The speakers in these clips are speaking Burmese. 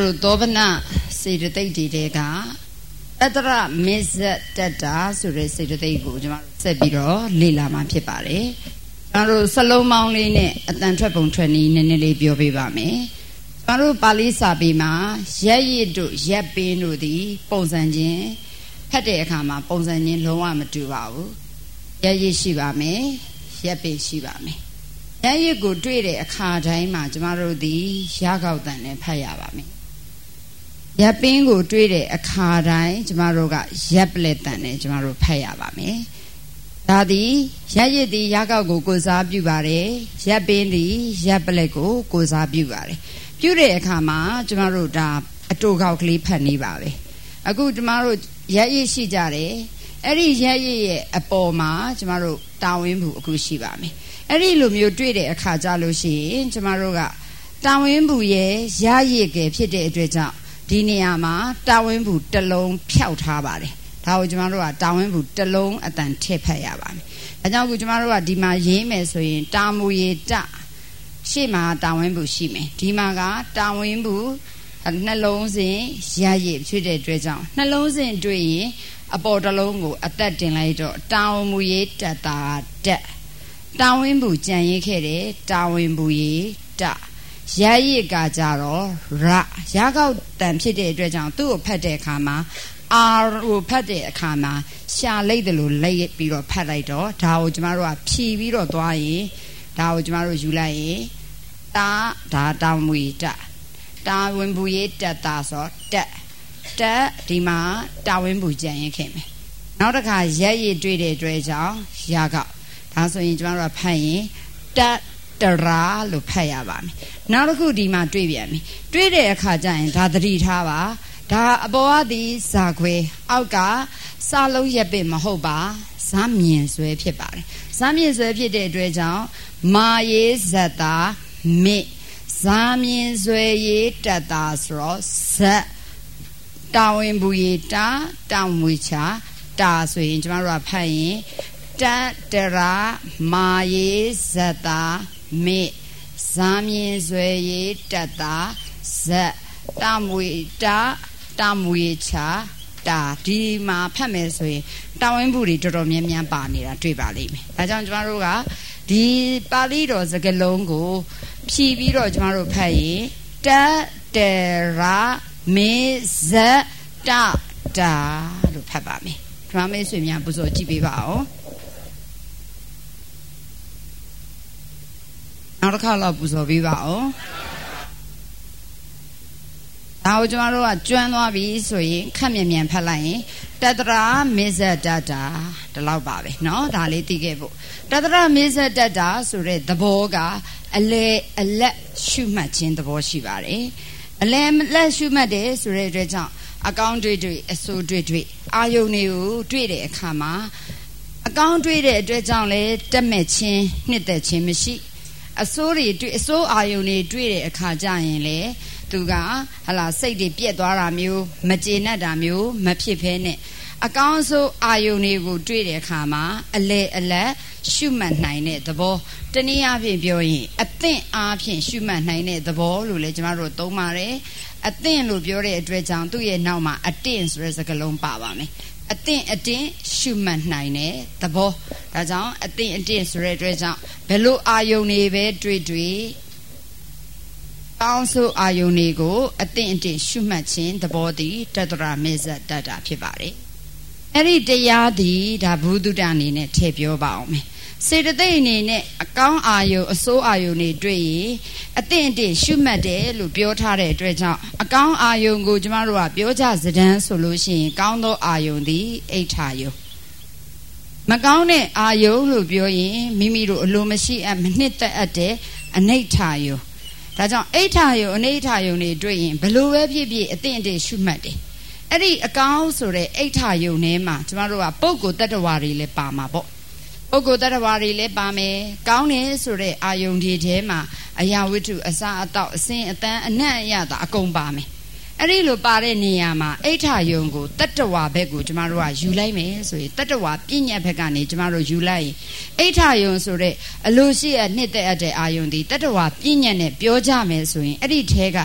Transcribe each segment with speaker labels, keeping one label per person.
Speaker 1: တို့သောဗနာစေတသိက်တွေတဲကတတရမေဇတတ္တာဆိုတဲ့စေတသိက်ကိုကျွန်တော်တို့ဆက်ပြီးတော့လေ့လာမှာဖြစ်ပါတယ်ကျွန်တော်တို့စလုံးပေါင်းလေးနဲ့အတန်ထွက်ပုံထွက်နည်းနည်းနည်းလေးပြောပြပါမယ်ကျွန်တော်တို့ပါဠိစာပေမှာရက်ရစ်တို့ရက်ပင်းတို့သည်ပုံစံချင်းဖတ်တဲ့အခါမှာပုံစံချင်းလုံးဝမတူပါဘူးရက်ရစ်ရှိပါမယ်ရက်ပင်းရှိပါမယ်ရက်ရစ်ကိုတွေ့တဲ့အခါတိုင်းမှာကျမတို့ဒီရကောက်တန်နဲ့ဖတ်ရပါမယ်ရက်ပင်းကိုတွေ့တဲ့အခါတိုင်းကျမတို့ကရက်ပလက်တန်နဲ့ကျမတို့ဖတ်ရပါမယ်ဒါသည်ရက်ရစ်သည်ရကောက်ကိုကိုစားပြုပါတယ်ရက်ပင်းသည်ရက်ပလက်ကိုကိုစားပြုပါတယ်ပြုတဲ့အခါမှာကျမတို့ဒါအတူကောက်ကလေးဖတ်နေပါပဲအခုကျမတို့ရက်ရစ်ရှိကြတယ်အဲ့ဒီရက်ရစ်ရဲ့အပေါ်မှာကျမတို့တာဝင်းဘူးအခုရှိပါမယ်အဲ့ဒီလိုမျိုးတွေ့တဲ့အခါကြလို့ရှိရင်ကျမတို့ကတာဝင်းဘူးရဲ့ရရစ်ကဖြစ်တဲ့အတွက်ကြောင့်ဒီနေရာမှာတာဝင်းဘူးတစ်လုံးဖြောက်ထားပါတယ်ဒါကိုကျမတို့ကတာဝင်းဘူးတစ်လုံးအတန်ထည့်ဖတ်ရပါမယ်အဲကြောင့်အခုကျမတို့ကဒီမှာရေးမယ်ဆိုရင်တာမူရေတရှေ့မှာတာဝင်းဘူးရှိမယ်ဒီမှာကတာဝင်းဘူးနှလုံးစဉ်ရရစ်ဖြစ်တဲ့အတွက်ကြောင့်နှလုံးစဉ်တွေ့ရင်အပေါ်တစ်လုံးကိုအသက်တင်လိုက်တော့တာဝမူရေတတာတက်တာဝင်းဘူးကြံရိပ်ခဲ့တယ်တာဝင်းဘူးရေတရရစ်ကကြတော့ရကောက်တန်ဖြစ်တဲ့အတွက်ကြောင့်သူ့ကိုဖတ်တဲ့အခါမှာအာကိုဖတ်တဲ့အခါမှာရှာလိုက်တယ်လို့လိုက်ပြီးတော့ဖတ်လိုက်တော့ဒါကိုကျမတို့ကဖြီးပြီးတော့သွားရင်ဒါကိုကျမတို့ယူလိုက်ရင်ဒါတာဝမူရေတတာဝင်းဘူးရေတက်တာဆိုတက်ဒီမှာတာဝင်းဘူးကြံရိပ်ခဲ့မယ်နောက်တစ်ခါရက်ရစ်တွေ့တဲ့အတွက်ကြောင့်ရကောက်ဒါဆိုရင်ကျမတို့ကဖတ်ရင်တရာလို့ဖတ်ရပါမယ်နောက်တစ်ခုဒီမှာတွေ့ပြန်ပြီတွေ့တဲ့အခါကျရင်ဒါသတိထားပါဒါအပေါ်ကဒီဇာခွဲအောက်ကစာလုံးရက်ပင်မဟုတ်ပါဇာမြင်ဆွဲဖြစ်ပါတယ်ဇာမြင်ဆွဲဖြစ်တဲ့အတွက်ကြောင့်မာယေဇတ္တာမိဇာမြင်ဆွဲရေးတတ္တာဆိုတော့ဇက်တာဝင်ဘူးရေတာတောင်မွေချာတာဆိုရင်ကျမတို့ကဖတ်ရင်တရာမာယေဇတ္တာမိဇာမြင်ဆွဲရေးတတ္တာဇက်တမွေတမွေချာတာဒီမှာဖတ်မယ်ဆိုရင်တာဝင်းဘူးတွေတော်တော်များများပါနေတာတွေ့ပါလိမ့်မယ်ဒါကြောင့်ကျမတို့ကဒီပါဠိတော်စကားလုံးကိုဖြည့်ပြီးတော့ကျမတို့ဖတ်ရင်တရာမေဇတာလို့ဖတ်ပါမယ်ဓမ္မမေဆွေများပူဇော်ကြည့်ပေးပါအောင်နောက်တစ်ခါတော့ပူဇော်ပေးပါအောင်ဒါကိုကျမတို့ကကျွမ်းသွားပြီဆိုရင်ခက်မြန်ဖတ်လိုက်ရင်တတရာမေဇတတ္တာဒီလောက်ပါပဲเนาะဒါလေးသိခဲ့ဖို့တတရာမေဇတတ္တာဆိုတဲ့သဘောကအလက်ရှုမှတ်ခြင်းသဘောရှိပါတယ်အလက်ရှုမှတ်တယ်ဆိုတဲ့အတွက်ကြောင့်အကောင်းတွေ့အဆိုးတွေ့အာယုန်တွေကိုတွေ့တဲ့အခါမှာအကောင်းတွေ့တဲ့အတွက်ကြောင့်လဲတက်မဲ့ခြင်းနှစ်သက်ခြင်းမရှိအဆိုးအာယုန်တွေတွေ့တဲ့အခါကျရင်လေသူကစိတ်တွေပြက်သွားတာမျိုးမကျေနပ်တာမျိုးမဖြစ်ဘဲနဲ့အကောင်းဆုံးအာယုန်တွေကိုတွေ့တဲ့အခါမှာအလက်ရှုမှတ်နိုင်တဲ့သဘောတနည်းအားဖြင့်ပြောရင်အသင့်အားဖြင့်ရှုမှတ်နိုင်တဲ့သဘောလို့လည်းကျမတို့သုံးပါတယ်အသင့်လို့ပြောတဲ့အတွက်ကြောင့်သူ့ရဲ့နောက်မှာအတင့်ဆိုတဲ့စကားလုံးပါပါမယ်အသင့်ရှုမှတ်နိုင်တဲ့သဘောဒါကြောင့်အသင့်ဆိုတဲ့အတွက်ကြောင့်ဘယ်လိုအာယုန်တွေပဲတွေ့ကောင်းဆိုအာယုန်တွေကိုအသင့်ရှုမှတ်ခြင်းသဘောတည်တတရာမေဇတတ္တာဖြစ်ပါတယ်အဲ့ဒီတရားသည်ဒါဘုဒ္ဓအနေနဲ့ထည့်ပြောပါအောင်မယ်စေတသိက်အနေနဲ့အကောင်းအာယုန်အဆိုးအာယုန်တွေတွေ့ရင်အသင့်ရှုမှတ်တယ်လို့ပြောထားတဲ့အတွက်ကြောင့်အကောင်းအာယုန်ကိုကျမတို့ကပြောကြစဒန်းဆိုလို့ရှိရင်ကောင်းသောအာယုန်သည်အိဋ္ဌာယုန်မကောင်းတဲ့အာယုန်လို့ပြောရင်မိမိတို့အလိုမရှိမနှစ်သက်အပ်တဲ့အနိဋ္ဌာယုန်ဒါကြောင့်အိဋ္ဌာယုန်အနိဋ္ဌာယုန်တွေတွေ့ရင်ဘလို့ပဲဖြစ်ဖြစ်အသင့်ရှုမှတ်တယ်အဲ့ဒီအကောင်းဆိုတဲ့အိဋ္ဌာယုန်ထဲမှာကျမတို့ကပုဂ္ဂိုလ်တ attva တွေလည်းပါမှာပေါ့ပုဂ္ဂိုလ်တ attva တွေလည်းပါမယ်ကောင်းတယ်ဆိုတဲ့အာယုန်တွေထဲမှာအရာဝတ္ထုအစာအသောက်အစင်အတန်းအနံ့အရသာအကုန်ပါမယ်အဲ့ဒီလိုပါတဲ့နေရာမှာအိဋ္ဌာယုန်ကိုတ attva ဘက်ကိုကျမတို့ကယူလိုက်မယ်ဆိုရင်တ attva ပြဉ္ညာဘက်ကနေကျမတို့ယူလိုက်ရင်အိဋ္ဌာယုန်ဆိုတဲ့အလိုရှိအနှစ်သက်အပ်တဲ့အာယုန်ဒီတ attva ပြဉ္ညာနဲ့ပြောကြမယ်ဆိုရင်အဲ့ဒီထဲက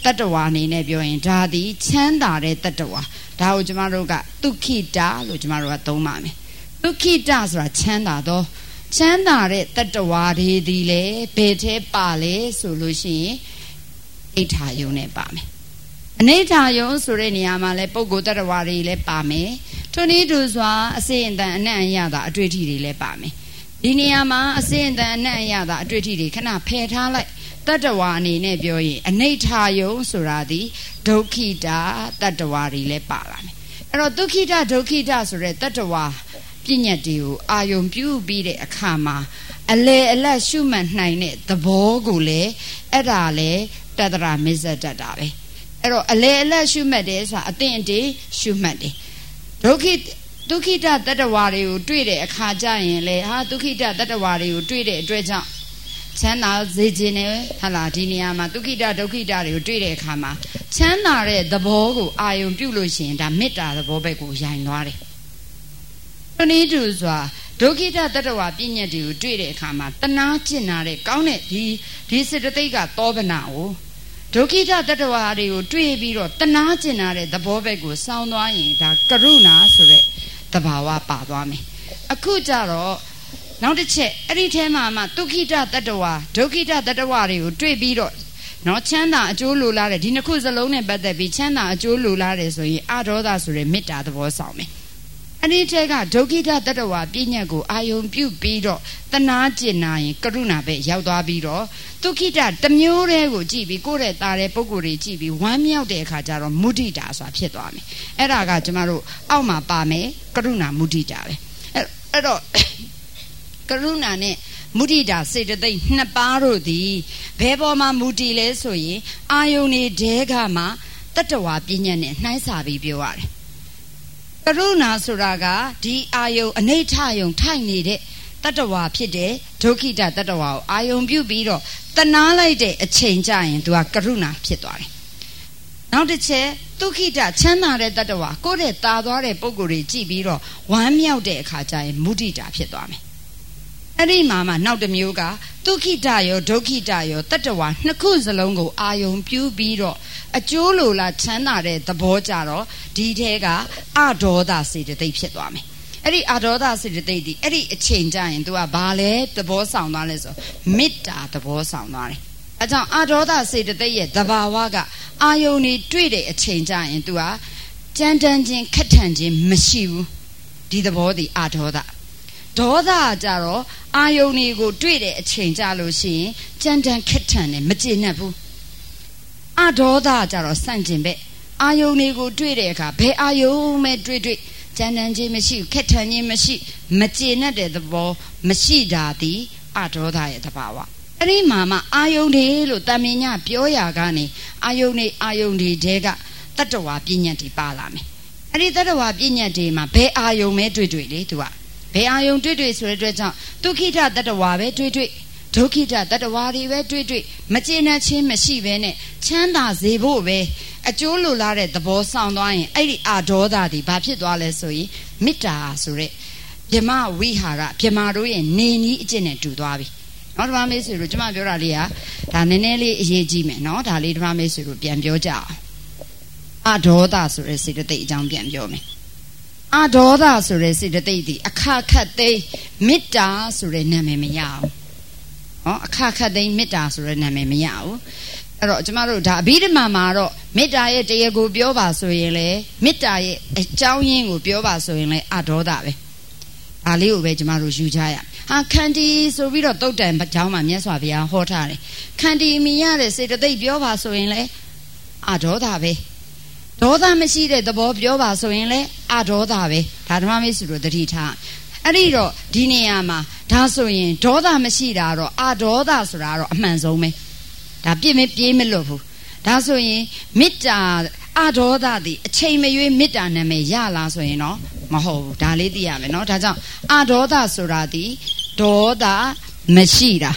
Speaker 1: တတ္တဝါအနေနဲ့ပြောရင်ဒါသည်ချမ်းသာတဲ့တတ္တဝါဒါကိုကျမတို့ကဒုက္ခိတလို့ကျမတို့ကသုံးပါမယ်ဒုက္ခိတဆိုတာချမ်းသာသောချမ်းသာတဲ့တတ္တဝါတွေဒီလေဘယ်ထဲပါလဲဆိုလို့ရှိရင်အိဋ္ဌာယုံနဲ့ပါမယ်အနိဋ္ဌာယုံဆိုတဲ့နေရာမှာလဲပုဂ္ဂိုလ်တတ္တဝါတွေလည်းပါမယ်ထိုနည်းတူစွာအစေအတန်အနံ့အရသာအတွေ့အထိတွေလည်းပါမယ်ဒီနေရာမှာအစေအတန်အနံ့အရသာအတွေ့အထိတွေခဏဖယ်ထားလိုက်တတ္တဝါအနေနဲ့ပြောရင်အနိဋ္ဌာယုံဆိုတာဒီဒုက္ခိတတတ္တဝါတွေလည်းပါလာမယ်အဲ့တော့ဒုက္ခိတဒုက္ခိတဆိုတဲ့တတ္တဝါပြဉ္ညာတွေကိုအာယုံပြုပြီးတဲ့အခါမှာအလေအလတ်ရှုမှတ်နိုင်တဲ့သဘောကိုလေအဲ့ဒါလေတတ္တရမစ္ဆတတ္တာပဲအဲ့တော့အလေအလတ်ရှုမှတ်တယ်ဆိုတာအသင့်အတည်းရှုမှတ်တယ်ဒုက္ခိတတတ္တဝါတွေကိုတွေ့တဲ့အခါကျရင်လေဟာဒုက္ခိတတတ္တဝါတွေကိုတွေ့တဲ့အတွက်ကြောင့်ချမ်းသာစေခြင်းနဲ့ဟာလာဒီနေရာမှာဒုက္ခိတဒုက္ခိတတွေကိုတွေ့တဲ့အခါမှာချမ်းသာတဲ့သဘောကိုအာယုံပြုလို့ရှိရင်ဒါမေတ္တာသဘောဘက်ကိုယိုင်သွားတယ်ဒီနည်းတူစွာဒုက္ခိတတတ္တဝါပြဉ္ညာတွေကိုတွေ့တဲ့အခါမှာတနာကျင်နာတဲ့ကောင်းတဲ့ဒီစေတသိက်ကသောဗနာကိုဒုက္ခိတတတ္တဝါတွေကိုတွေ့ပြီးတော့တနာကျင်နာတဲ့သဘောဘက်ကိုစောင်းသွားရင်ဒါကရုဏာဆိုတဲ့သဘာဝပါသွားမယ်အခုကြတော့နောက်တစ်ချက်အဲ့ဒီထဲမှာမှဒုက္ခိတတတ္တဝါဒုက္ခိတတတ္တဝါတွေကိုတွေ့ပြီးတော့နော်ချမ်းသာအကျိုးလိုလားတဲ့ဒီနှစ်ခုစလုံးနဲ့ပတ်သက်ပြီးချမ်းသာအကျိုးလိုလားတယ်ဆိုရင်အဒေါသဆိုတဲ့မေတ္တာသဘောဆောင်မယ်အဲ့ဒီထဲကဒုက္ခိတတတ္တဝါပြဉ္ညာကိုအာယုံပြုပြီးတော့တနာကျင်နာရင်ကရုဏာပဲရောက်သွားပြီးတော့ဒုက္ခိတတစ်မျိုးတည်းကိုကြည့်ပြီးကိုယ့်ရဲ့သားတဲ့ပုဂ္ဂိုလ်တွေကြည့်ပြီးဝမ်းမြောက်တဲ့အခါကျတော့မုဒိတာဆိုတာဖြစ်သွားမယ်အဲ့ဒါကကျမတို့အောက်မှာပါမယ်ကရုဏာမုဒိတာပဲအဲ့တော့ကရုဏာနဲ့မုဒိတာစေတသိက်နှစ်ပါးတို့သည်ဘယ်ပေါ်မှာမူတည်လဲဆိုရင်အာယုန်တွေတဲကမှတတ္တဝါပြဉ္ညာနဲ့နှိုင်းစာပြီးပြောရတယ်ကရုဏာဆိုတာကဒီအာယုန်အနိဋ္ဌယုံထိုက်နေတဲ့တတ္တဝါဖြစ်တဲ့ဒုက္ခိတတတ္တဝါကိုအာယုံပြုပြီးတော့တနာလိုက်တဲ့အချိန်ကျရင်သူကကရုဏာဖြစ်သွားတယ်နောက်တစ်ချက်ဒုက္ခိတချမ်းသာတဲ့တတ္တဝါကိုယ့်ရဲ့တာသွားတဲ့ပုံကိုယ်တွေကြည့်ပြီးတော့ဝမ်းမြောက်တဲ့အခါကျရင်မုဒိတာဖြစ်သွားမယ်အဲ့ဒီမှာမှနောက်တစ်မျိုးကဒုက္ခိတရောဒုက္ခိတရောတတ္တဝါနှစ်ခုစလုံးကိုအာယုံပြုပြီးတော့အကျိုးလိုလားချမ်းသာတဲ့သဘောကြတော့ဒီထဲကအဒေါသစေတသိက်ဖြစ်သွားမယ်အဲ့ဒီအဒေါသစေတသိက်ဒီအဲ့ဒီအချိန်ကျရင် तू ကဘာလဲသဘောဆောင်သွားလဲဆိုမေတ္တာသဘောဆောင်သွားတယ်အဲကြောင့်အဒေါသစေတသိက်ရဲ့သဘာဝကအာယုန်တွေတွေ့တဲ့အချိန်ကျရင် तू ကကြမ်းတမ်းခြင်းခက်ထန်ခြင်းမရှိဘူးဒီသဘောဒီအဒေါသဒေါသကြတော့အာယုန်တွေကိုတွေ့တဲ့အချိန်ကြလို့ရှိရင်ကြမ်းတမ်းခက်ထန်တယ်မကျေနပ်ဘူးအဒေါသကြတော့စန့်ကျင်ပဲအာယုန်တွေကိုတွေ့တဲ့အခါဘယ်အာယုန်မဲ့တွေ့ကြမ်းတမ်းခြင်းမရှိခက်ထန်ခြင်းမရှိမကျေနပ်တဲ့သဘောမရှိတာဒီအဒေါသရဲ့သဘာဝအဲ့ဒီမှာမှအာယုန်တွေလို့တမင်ညပြောရာကနေအာယုန်တွေတဲကတတ္တဝါပြဉ္ညာတွေပါလာမယ်အဲ့ဒီတတ္တဝါပြဉ္ညာတွေမှာဘယ်အာယုန်မဲတွေ့လေသူကဘယ်အာယုံတွေ့ဆိုတဲ့အတွက်ကြောင့်ဒုက္ခိတတတ္တဝါပဲတွေ့ဒုက္ခိတတတ္တဝါတွေပဲတွေ့မကျေနပ်ခြင်းမရှိဘဲနဲ့ချမ်းသာစေဖို့ပဲအကျိုးလိုလားတဲ့သဘောဆောင်သွားရင်အဲ့ဒီအာဒေါသတွေဘာဖြစ်သွားလဲဆိုရင်မေတ္တာဆိုတဲ့ဗြဟ္မဝိဟာရဗြဟ္မာတို့ရဲ့နေနီးအကျင့်နဲ့တူသွားပြီနောက်တစ်ပါးမေးဆိုလို့ကျွန်မပြောတာလေးကဒါနည်းနည်းလေးအရေးကြီးမယ်နော်ဒါလေးတစ်ပါးမေးဆိုလို့ပြန်ပြောကြအောင်အာဒေါသဆိုတဲ့စေတသိက်အကြောင်းပြန်ပြောမယ်အဒေါသဆိုတဲ့စေတသိက်ဒီအခါခတ်သိမ်းမေတ္တာဆိုတဲ့နာမည်မရဘူးဟောအခါခတ်သိမ်းမေတ္တာဆိုတဲ့နာမည်မရဘူးအဲ့တော့ကျမတို့ဒါအဘိဓမ္မာမှာတော့မေတ္တာရဲ့တရားကိုပြောပါဆိုရင်လေမေတ္တာရဲ့အကြောင်းရင်းကိုပြောပါဆိုရင်လေအဒေါသပဲဒါလေးကိုပဲကျမတို့ယူကြရဟာခန္တီဆိုပြီးတော့တုတ်တန်เจ้าမှာမြတ်စွာဘုရားဟောထားတယ်ခန္တီမိရတဲ့စေတသိက်ပြောပါဆိုရင်လေအဒေါသပဲဒေါသမရှိတဲ့သဘောပြောပါဆိုရင်လည်းအဒေါသပဲဒါဓမ္မမိတ်ဆွေတို့သတိထားအဲ့ဒီတော့ဒီနေရာမှာဒါဆိုရင်ဒေါသမရှိတာတော့အဒေါသဆိုတာတော့အမှန်ဆုံးပဲဒါပြည့်မပြေးမလွတ်ဘူးဒါဆိုရင်မေတ္တာအဒေါသသည်အချိန်မရွေးမေတ္တာနာမည်ရလားဆိုရင်တော့မဟုတ်ဘူးဒါလေးသိရမယ်နော်ဒါကြောင့်အဒေါသဆိုတာသည်ဒေါသမရှိတာ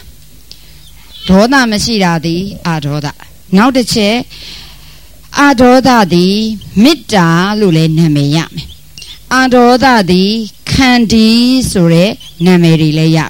Speaker 1: သည်အဒေါသနောက်တစ်ချက်အဒေါသသည်မေတ္တာလို့လည်းနာမည်ရမယ်အဒေါသသည်ခန္တီဆိုတဲ့နာမည်တွေလည်းရမယ်ဟ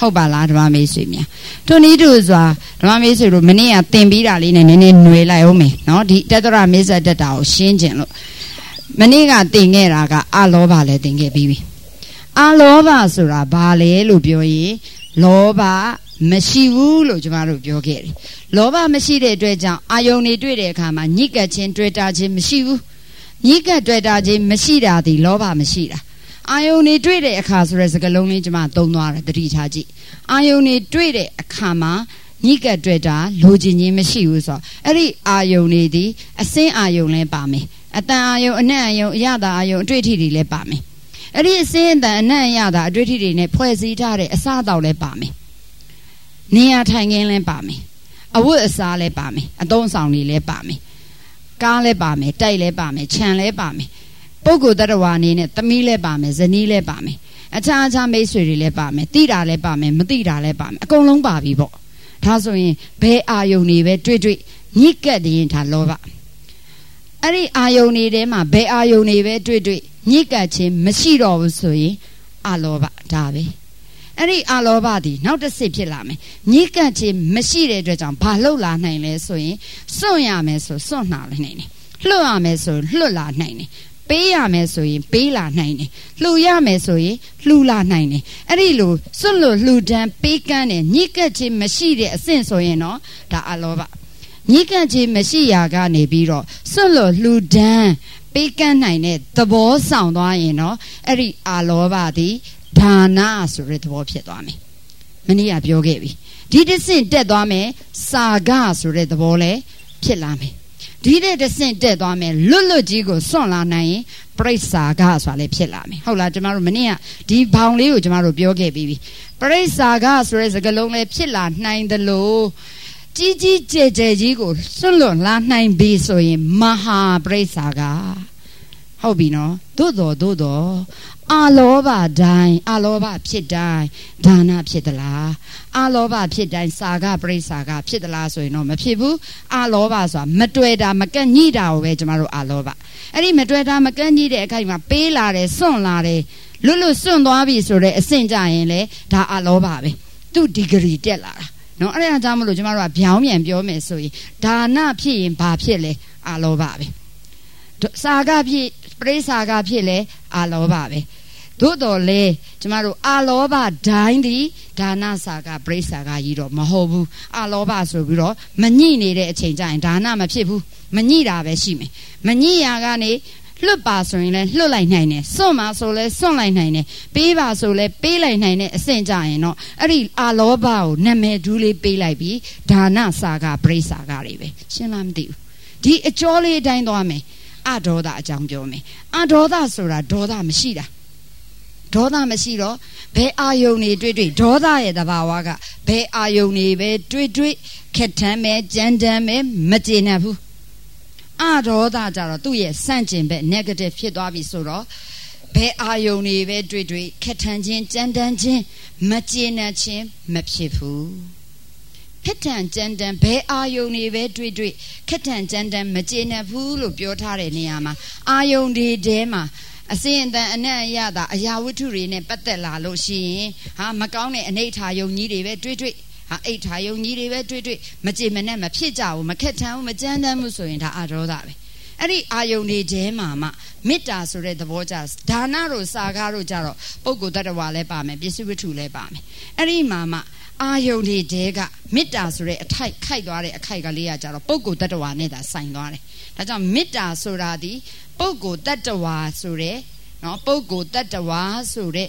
Speaker 1: ဟုတ်ပါလားဓမ္မမိတ်ဆွေများထိုနည်းတူစွာဓမ္မမိတ်ဆွေတို့မနေ့ကသင်ပြီးတာလေးနဲ့နည်းနည်းຫນွေလိုက်အောင်မယ်နော်ဒီတတ္တရမေဇတ္တာကိုရှင်းခြင်းလို့မနေ့ကသင်ခဲ့တာကအလောဘလည်းသင်ခဲ့ပြီးပြီအလောဘဆိုတာဘာလဲလို့ပြောရင်လောဘမရှိဘူးလို့ကျွန်တော်တို့ပြောခဲ့တယ်လောဘမရှိတဲ့အတွက်ကြောင့်အာယုန်တွေတွေ့တဲ့အခါမှာညှိကပ်ခြင်းတွေ့တာခြင်းမရှိဘူးညှိကပ်တွေ့တာခြင်းမရှိတာဒီလောဘမရှိတာအာယုန်တွေတွေ့တဲ့အခါဆိုတဲ့စကားလုံးလေးကျွန်မသုံးသွားတယ်တတိထားကြည့်အာယုန်တွေတွေ့တဲ့အခါမှာညှိကပ်တွေ့တာလိုချင်ခြင်းမရှိဘူးဆိုတော့အဲ့ဒီအာယုန်တွေဒီအစင်းအာယုန်လည်းပါမယ်အတန်အာယုန်အနက်အာယုန်အရသာအာယုန်အတွေ့အထိတွေလည်းပါမယ်အဲ့ဒီအစင်းအတန်အနက်အရသာအတွေ့အထိတွေနဲ့ဖွဲ့စည်းထားတဲ့အစအသောက်လည်းပါမယ်နေရာထိုင်ခင်းလည်းပါမယ်အဝတ်အစားလည်းပါမယ်အသုံးဆောင်တွေလည်းပါမယ်ကားလည်းပါမယ်တိုက်လည်းပါမယ်ခြံလည်းပါမယ်ပုဂ္ဂိုလ်တ attva အနေနဲ့သမီးလည်းပါမယ်ဇနီးလည်းပါမယ်အခြားအခြားမိတ်ဆွေတွေလည်းပါမယ်တိတာလည်းပါမယ်မတိတာလည်းပါမယ်အကုန်လုံးပါပြီပေါ့ဒါဆိုရင်ဘယ်အာယုန်တွေပဲတွေ့တွေ့ညှိကပ်ရင်ဒါလောဘအဲ့ဒီအာယုန်တွေထဲမှာဘယ်အာယုန်တွေပဲတွေ့တွေ့ညှိကပ်ခြင်းမရှိတော့ဘူးဆိုရင်အလောဘဒါပဲအဲ့ဒီအလောဘဒီနောက်တစ်ဆင့်ဖြစ်လာမယ်ညှိကပ်ခြင်းမရှိတဲ့အတွက်ကြောင့်ဘာလှုပ်လာနိုင်လဲဆိုရင်စွန့်ရမယ်ဆိုစွန့်လာနိုင်တယ်လွတ်ရမယ်ဆိုလွတ်လာနိုင်တယ်ပေးရမယ်ဆိုရင်ပေးလာနိုင်တယ်လှူရမယ်ဆိုရင်လှူလာနိုင်တယ်အဲ့ဒီလိုစွန့်လို့လှူဒန်းပေးကမ်းတယ်ညှိကပ်ခြင်းမရှိတဲ့အဆင့်ဆိုရင်တော့ဒါအလောဘညှိကပ်ခြင်းမရှိရာကနေပြီးတော့စွန့်လို့လှူဒန်းပေးကမ်းနိုင်တဲ့သဘောဆောင်သွားရင်တော့အဲ့ဒီအလောဘသည်ဒါနဆိုတဲ့သဘောဖြစ်သွားမယ်မနေ့ကပြောခဲ့ပြီဒီတစ်ဆင့်တက်သွားမယ်စာဂဆိုတဲ့သဘောလည်းဖြစ်လာမယ်ဒီတဲ့တစ်ဆင့်တက်သွားမယ်လွတ်လွတ်ကြီးကိုစွန့်လာနိုင်ရင်ပရိစ္ဆာဂဆိုတာလည်းဖြစ်လာမယ်ဟုတ်လားကျမတို့မနေ့ကဒီဘောင်လေးကိုကျမတို့ပြောခဲ့ပြီးပြီပရိစ္ဆာဂဆိုတဲ့စကားလုံးလည်းဖြစ်လာနိုင်တယ်လို့ကြီးကြီးကျယ်ကျယ်ကြီးကိုစွန့်လွတ်လာနိုင်ပြီဆိုရင်မဟာပရိစ္ဆာဂဟုတ်ပြီနော်သို့တော်အလောဘတိုင်းအလောဘဖြစ်တိုင်းဒါနဖြစ်သလားအလောဘဖြစ်တိုင်းစာဂပရိစ္ဆာဂဖြစ်သလားဆိုရင်တော့မဖြစ်ဘူးအလောဘဆိုတာမတွေ့တာမကန့်ညှိတာကိုပဲကျမတို့အလောဘအဲ့ဒီမတွေ့တာမကန့်ညှိတဲ့အခိုက်မှာပေးလာတယ်စွန့်လာတယ်လွတ်စွန့်သွားပြီဆိုတဲ့အဆင့်ကြရင်လေဒါအလောဘပဲသူ့ဒီဂရီတက်လာတာနော်အဲ့ဒါကြောင့်မလို့ကျမတို့ကဗျောင်းပြန်ပြောမယ်ဆိုရင်ဒါနဖြစ်ရင်ဘာဖြစ်လဲအလောဘပဲစာဂဖြစ်ပရိစ္ဆာဂဖြစ်လဲအလောဘပဲသို့တော်လေကျမတို့အလောဘတိုင်းဒီဒါနစာကပရိစ္ဆာကကြီးတော့မဟုတ်ဘူးအလောဘဆိုပြီးတော့မညှိနေတဲ့အချိန်ကျရင်ဒါနမဖြစ်ဘူးမညှိတာပဲရှိမယ်မညှိရာကနေလွတ်ပါဆိုရင်လည်းလွတ်လိုက်နိုင်တယ်စွန့်ပါဆိုလည်းစွန့်လိုက်နိုင်တယ်ပေးပါဆိုလည်းပေးလိုက်နိုင်တဲ့အဆင့်ကြရင်တော့အဲ့ဒီအလောဘကိုနာမည်ဒူးလေးပေးလိုက်ပြီးဒါနစာကပရိစ္ဆာကတွေပဲရှင်းလားမသိဘူးဒီအကျော်လေးအတိုင်းသွားမယ်အဒေါသအကြောင်းပြောမယ်အဒေါသဆိုတာဒေါသမရှိတာဒေါသမရှိတော့ဘယ်အာယုန်တွေတွေ့ဒေါသရဲ့သဘာဝကဘယ်အာယုန်တွေပဲတွေ့ခက်ထမ်းမယ်ကြမ်းတမ်းမယ်မကျေနပ်ဘူးအဒေါသကြတော့သူ့ရဲ့ဆန့်ကျင်ဘက် negative ဖြစ်သွားပြီဆိုတော့ဘယ်အာယုန်တွေပဲတွေ့ခက်ထမ်းခြင်းကြမ်းတမ်းခြင်းမကျေနပ်ခြင်းမဖြစ်ဘူးခက်ထန်ကြမ်းတမ်းဘယ်အာယုန်တွေပဲတွေ့ခက်ထန်ကြမ်းတမ်းမကျေနပ်ဘူးလို့ပြောထားတဲ့နေရာမှာအာယုန်တွေထဲမှာအစင်းအတန်အနက်အရသာအရာဝတ္ထုတွေနဲ့ပတ်သက်လာလို့ရှိရင်ဟာမကောင်းတဲ့အနိဋ္ဌာယုံကြီးတွေပဲတွေ့ဟာအိဋ္ဌာယုံကြီးတွေပဲတွေ့မကြည်မနဲ့မဖြစ်ကြဘူးမခက်ထန်ဘူးမကြမ်းတမ်းဘူးဆိုရင်ဒါအဒေါသပဲအဲ့ဒီအာယုန်တွေထဲမှာမှမေတ္တာဆိုတဲ့သဘောကြဒါနတို့စာကားတို့ကြတော့ပုဂ္ဂိုလ်တ attva လည်းပါမယ်ပစ္စည်းဝတ္ထုလည်းပါမယ်အဲ့ဒီမှာမှအာယုန်တွေတဲကမေတ္တာဆိုတဲ့အထိုက်ခိုက်သွားတဲ့အခိုက်ကလေးကကြတော့ပုဂ္ဂိုလ်တ attva နဲ့သာဆိုင်သွားတယ်ဒါကြောင့်မေတ္တာဆိုတာဒီပုဂ္ဂိုလ်တ attva ဆိုတဲ့နော်ပုဂ္ဂိုလ်တ attva ဆိုတဲ့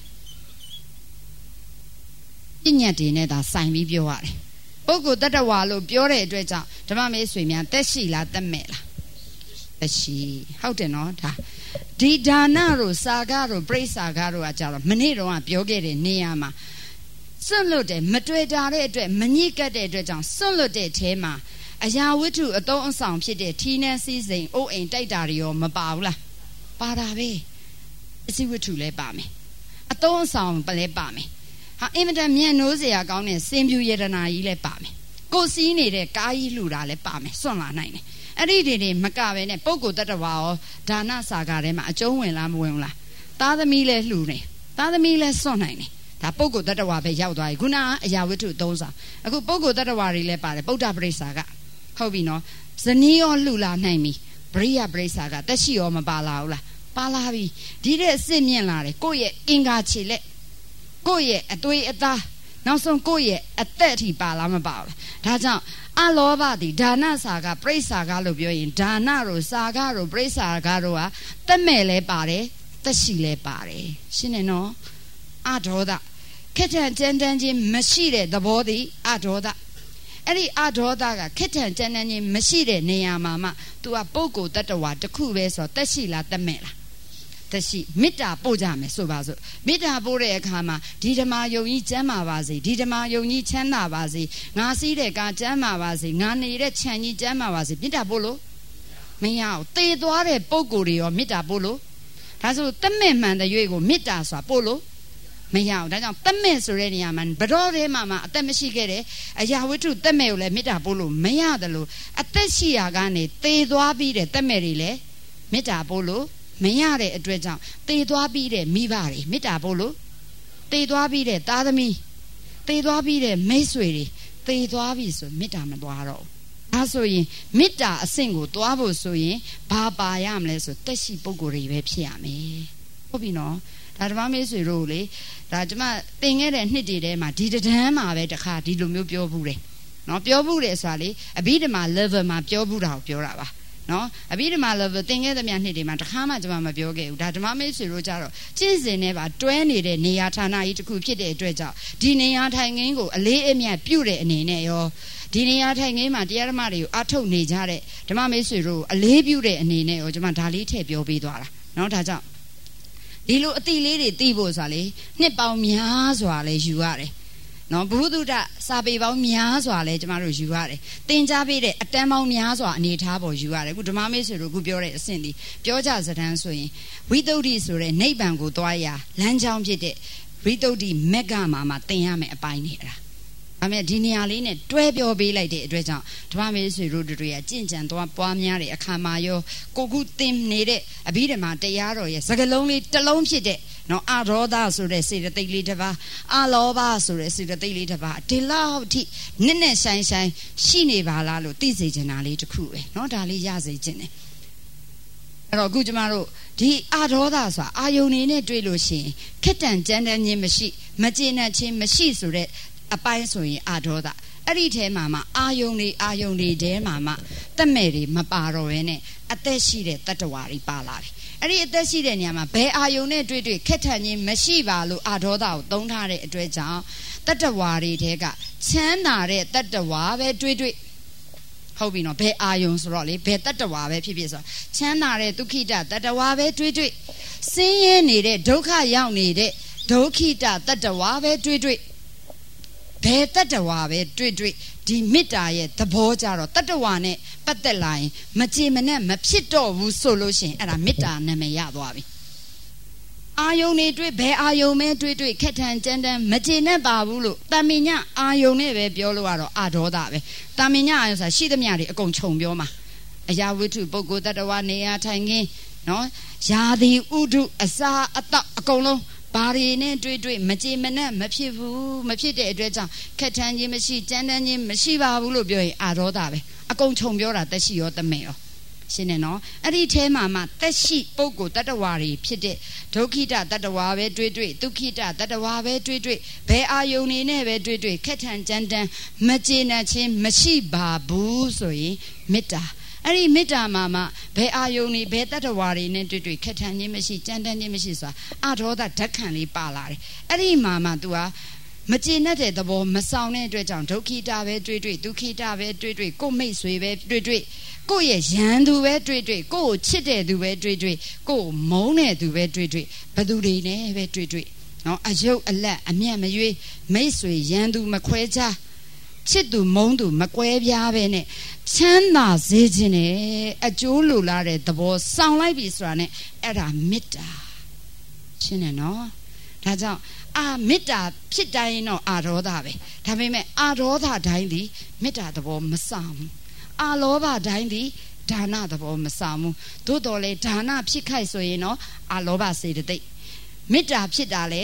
Speaker 1: ပညာတွေနဲ့သာဆိုင်ပြီးပြောရတယ်ပုဂ္ဂိုလ်တ attva လို့ပြောတဲ့အတွက်ကြောင့်ဓမ္မမေးဆွေများတက်ရှိလားတက်မဲ့လားတက်ရှိဟုတ်တယ်နော်ဒါဒီဒါနတို့စာကတို့ပရိစ္ဆာကတို့ကကြတော့မနေ့တော့ပြောခဲ့တဲ့နေရာမှာစွန့်လွတ်တယ်မတွေ့တာတဲ့အတွက်မညှိကပ်တဲ့အတွက်ကြောင့်စွန့်လွတ်တဲ့အဲမှာအရာဝတ္ထုအသုံးအဆောင်ဖြစ်တဲ့ထီးနှန်းစည်းစိမ်အိုးအိမ်တိုက်တာတွေရောမပါဘူးလားပါတာပဲအစည်းဝတ္ထုလည်းပါမယ်အသုံးအဆောင်လည်းပါမယ်ဟာအင်မတန်မြန်နိုးစရာကောင်းတဲ့စင်ပြူရတနာကြီးလည်းပါမယ်ကိုစီးနေတဲ့ကားကြီးလှူတာလည်းပါမယ်စွန့်လာနိုင်တယ်အဲ့ဒီတွေမကပဲနဲ့ပုဂ္ဂိုလ်တ attva ရောဒါနစာကားထဲမှာအကျုံးဝင်လားမဝင်ဘူးလားသားသမီးလည်းလှူနေသားသမီးလည်းစွန့်နိုင်တယ်ဒါပုဂ္ဂိုလ်တ attva ပဲရောက်သွားပြီခုနအရာဝတ္ထု3စာအခုပုဂ္ဂိုလ်တ attva တွေလည်းပါတယ်ဗုဒ္ဓပရိစ္ဆာကဟုတ်ပြီနော်ဇနီးရောလှူလာနိုင်ပြီပရိယပရိစ္ဆာကတက်ရှိရောမပါလာဘူးလားပါလာပြီဒီတဲ့အစစ်မြင့်လာတယ်ကိုယ့်ရဲ့အင်္ဂါခြေလက်ကိုယ့်ရဲ့အသွေးအသားနောက်ဆုံးကိုယ့်ရဲ့အသက်အထိပါလားမပါဘူးလားဒါကြောင့်အလောဘသည်ဒါနစာကပရိစ္ဆာကလို့ပြောရင်ဒါနတို့စာကတို့ပရိစ္ဆာကတို့ဟာတက်မဲ့လဲပါတယ်တက်ရှိလဲပါတယ်ရှင်းနေနော်အဒေါသခက်ထန်ကြမ်းတမ်းခြင်းမရှိတဲ့သဘောသည်အဒေါသအဲ့ဒီအဒေါသကခက်ထန်ကြမ်းတမ်းခြင်းမရှိတဲ့နေရာမှာမှ तू ကပုဂ္ဂိုလ်တ attva တစ်ခုပဲဆိုတော့တက်ရှိလားတက်မဲ့လားတက်ရှိမေတ္တာပို့ကြမယ်ဆိုပါစို့မေတ္တာပို့တဲ့အခါမှာဒီဓမ္မယုံကြီးကျမ်းမာပါစေဒီဓမ္မယုံကြီးချမ်းသာပါစေငါစီးတဲ့ကကျမ်းမာပါစေငါနေတဲ့ခြံကြီးကျမ်းမာပါစေမေတ္တာပို့လို့မရဘူးသေသွားတဲ့ပုဂ္ဂိုလ်တွေရောမေတ္တာပို့လို့ဒါဆိုတက်မဲ့မှန်တဲ့ရွေးကိုမေတ္တာဆိုတာပို့လို့မရဘူးဒါကြောင့်တက်မဲ့ဆိုတဲ့နေရာမှာဘတော်ထဲမှာအသက်မရှိခဲ့တဲ့အရာဝတ္ထုတက်မဲ့ကိုလည်းမေတ္တာပို့လို့မရတယ်လို့အသက်ရှိရာကနေသေသွားပြီးတဲ့တက်မဲ့တွေလည်းမေတ္တာပို့လို့မရတဲ့အတွက်ကြောင့်သေသွားပြီးတဲ့မိဘတွေမေတ္တာပို့လို့သေသွားပြီးတဲ့သားသမီးသေသွားပြီးတဲ့မိတ်ဆွေတွေသေသွားပြီဆိုမေတ္တာမသွားတော့ဒါဆိုရင်မေတ္တာအဆင့်ကိုသွားဖို့ဆိုရင်ဘာပါရမလဲဆိုတက်ရှိပုဂ္ဂိုလ်တွေပဲဖြစ်ရမယ်ဟုတ်ပြီနော်ဒါဓမ္မမိတ်ဆွေတို့လေဒါကျမသင်ခဲ့တဲ့နှစ်တည်းထဲမှာဒီတန်းမှာပဲတခါဒီလိုမျိုးပြောဘူးတယ်နော်ပြောဘူးတယ်ဆိုတာလေအဘိဓမ္မာ level မှာပြောဘူးတာကိုပြောတာပါနော်အဘိဓမ္မာ level သင်ခဲ့သမျှနှစ်တွေမှာတခါမှကျွန်မမပြောခဲ့ဘူးဒါဓမ္မမိတ်ဆွေတို့ကြတော့ကျင့်စဉ်နဲ့ပါတွဲနေတဲ့နေရာဌာနကြီးတစ်ခုဖြစ်တဲ့အတွက်ကြောင့်ဒီနေရာထိုင်ခင်းကိုအလေးအမြတ်ပြုတဲ့အနေနဲ့ရောဒီနေရာထိုင်ခင်းမှာတရားဓမ္မတွေကိုအထုတ်နေကြတဲ့ဓမ္မမိတ်ဆွေတို့အလေးပြုတဲ့အနေနဲ့ရောကျွန်မဒါလေးထည့်ပြောပေးသွားတာနော်ဒါကြောင့်ဒီလိုအတိလေးတွေသိဖို့ဆိုတာလေနှစ်ပေါင်းများစွာလဲယူရတယ်နော်ဘုဒ္ဓစာပေပေါင်းများစွာလဲကျမတို့ယူရတယ်သင်ကြားပေးတဲ့အတန်းပေါင်းများစွာအနေထားပေါ်ယူရတယ်အခုဓမ္မမိတ်ဆွေတို့အခုပြောတဲ့အဆင့်ဒီပြောကြစတန်းဆိုရင်ဝိသုဒ္ဓိဆိုတဲ့နိဗ္ဗာန်ကိုသွားရလမ်းကြောင်းဖြစ်တဲ့ဝိသုဒ္ဓိမက်ကမှာသင်ရမယ်အပိုင်းနေအဲ့ဒါဒါမဲ့ဒီနေရာလေးနဲ့တွဲပြောပေးလိုက်တဲ့အတွက်ကြောင့်ဓမ္မမိတ်ဆွေတို့တွေကကြင့်ကြံသွားပွားများတဲ့အခါမှာရောကိုခုသင်နေတဲ့အဘိဓမ္မာတရားတော်ရဲ့စကားလုံးလေးတစ်လုံးဖြစ်တဲ့နော်အရောဓဆိုတဲ့စေတသိက်လေးတစ်ပါးအလောဘဆိုတဲ့စေတသိက်လေးတစ်ပါးဒီလောက်ထိနစ်နဲ့ဆိုင်ဆိုင်ရှိနေပါလားလို့သိစေချင်တာလေးတစ်ခုပဲနော်ဒါလေးရစေချင်တယ်အဲ့တော့အခုကျမတို့ဒီအရောဓဆိုတာအာယုန်နေနဲ့တွေ့လို့ရှိရင်ခက်တန်ကြမ်းတမ်းခြင်းမရှိမကျေနပ်ခြင်းမရှိဆိုတဲ့အပိုင်းဆိုရင်အရောဓအဲ့ဒီထဲမှာအာယုန်တွေထဲမှာတက်မဲ့တွေမပါတော့ဘဲနဲ့အသက်ရှိတဲ့တတ္တဝါတွေပါလာတယ်အဲ့ဒီအသက်ရှိတဲ့နေရာမှာဘယ်အာယုန်နဲ့တွေ့ခက်ထန်ခြင်းမရှိပါလို့အဒေါသကိုသုံးထားတဲ့အတွက်ကြောင့်တတ္တဝါတွေထဲကချမ်းသာတဲ့တတ္တဝါပဲတွေ့ဟုတ်ပြီနော်ဘယ်အာယုန်ဆိုတော့လေဘယ်တတ္တဝါပဲဖြစ်ဖြစ်ဆိုချမ်းသာတဲ့ဒုက္ခိတတတ္တဝါပဲတွေ့ဆင်းရဲနေတဲ့ဒုက္ခရောက်နေတဲ့ဒုက္ခိတတတ္တဝါပဲတွေ့ဘယ်တတ္တဝါပဲတွေ့ဒီမေတ္တာရဲ့သဘောကြတော့တတ္တဝါနဲ့ပတ်သက်လာရင်မကြည်မနဲ့မဖြစ်တော့ဘူးဆိုလို့ရှိရင်အဲ့ဒါမေတ္တာနာမည်ရသွားပြီအာယုန်တွေတွေ့ဘယ်အာယုန်မဲတွေ့ခက်ထန်ကြမ်းတမ်းမကြည်နဲ့ပါဘူးလို့တာမင်ညအာယုန်နဲ့ပဲပြောလို့ရတော့အဒေါသပဲတာမင်ညအာယုန်ဆိုတာရှိသမျှတွေအကုန်ခြုံပြောမှာအရာဝတ္ထုပုဂ္ဂိုလ်တတ္တဝါနေရာထိုင်ခင်းနော်ယာတိဥဒုအစာအတောက်အကုန်လုံးဘာတွေနဲ့တွေ့မကြည်မနဲ့မဖြစ်ဘူးမဖြစ်တဲ့အတွက်ကြောင့်ခက်ထန်ခြင်းမရှိကြမ်းတမ်းခြင်းမရှိပါဘူးလို့ပြောရင်အာဒေါသပဲအကုန်ခြုံပြောတာတက်ရှိရောတမဲ့ရောရှင်းနေနော်အဲ့ဒီထဲမှာတက်ရှိပုဂ္ဂိုလ်တတ္တဝါတွေဖြစ်တဲ့ဒုက္ခိတတတ္တဝါပဲတွေ့ဒုက္ခိတတတ္တဝါပဲတွေ့ဘယ်အာယုန်နေနဲ့ပဲတွေ့ခက်ထန်ကြမ်းတမ်းမကျေနပ်ခြင်းမရှိပါဘူးဆိုရင်မေတ္တာအဲ့ဒီမေတ္တာမှာဘယ်အာယုန်နေဘယ်တတ္တဝါတွေနဲ့တွေ့ခက်ထန်ခြင်းမရှိကြမ်းတမ်းခြင်းမရှိဆိုတာအဒေါသဓာတ်ခံလေးပါလာတယ်အဲ့ဒီမှာ तू ဟာမကျေနပ်တဲ့သဘောမဆောင်တဲ့အတွက်ကြောင့်ဒုက္ခိတပဲတွေ့ဒုက္ခိတပဲတွေ့ကိုမိတ်ဆွေပဲတွေ့ကိုရဲ့ရန်သူပဲတွေ့ကိုကိုချစ်တဲ့သူပဲတွေ့ကိုမုန်းတဲ့သူပဲတွေ့ဘသူတွေနဲ့ပဲတွေ့နော်အယုတ်အလက်အမျက်မရွေးမိတ်ဆွေရန်သူမခွဲခြားချစ်သူမုန်းသူမကွဲပြားပဲနဲ့ချမ်းသာစေခြင်းနဲ့အကျိုးလိုလားတဲ့သဘောဆောင်လိုက်ပြီဆိုတာနဲ့အဲ့ဒါမေတ္တာရှင်းတယ်နော်ဒါကြောင့်မေတ္တာဖြစ်တိုင်းတော့အာဒေါသပဲဒါပေမဲ့အာဒေါသတိုင်းသည်မေတ္တာသဘောမဆောင်ဘူးအာလောဘတိုင်းသည်ဒါနသဘောမဆောင်ဘူးသို့တော်လေဒါနဖြစ်ခိုက်ဆိုရင်တော့အာလောဘစေတသိက်မေတ္တာဖြစ်တာလေ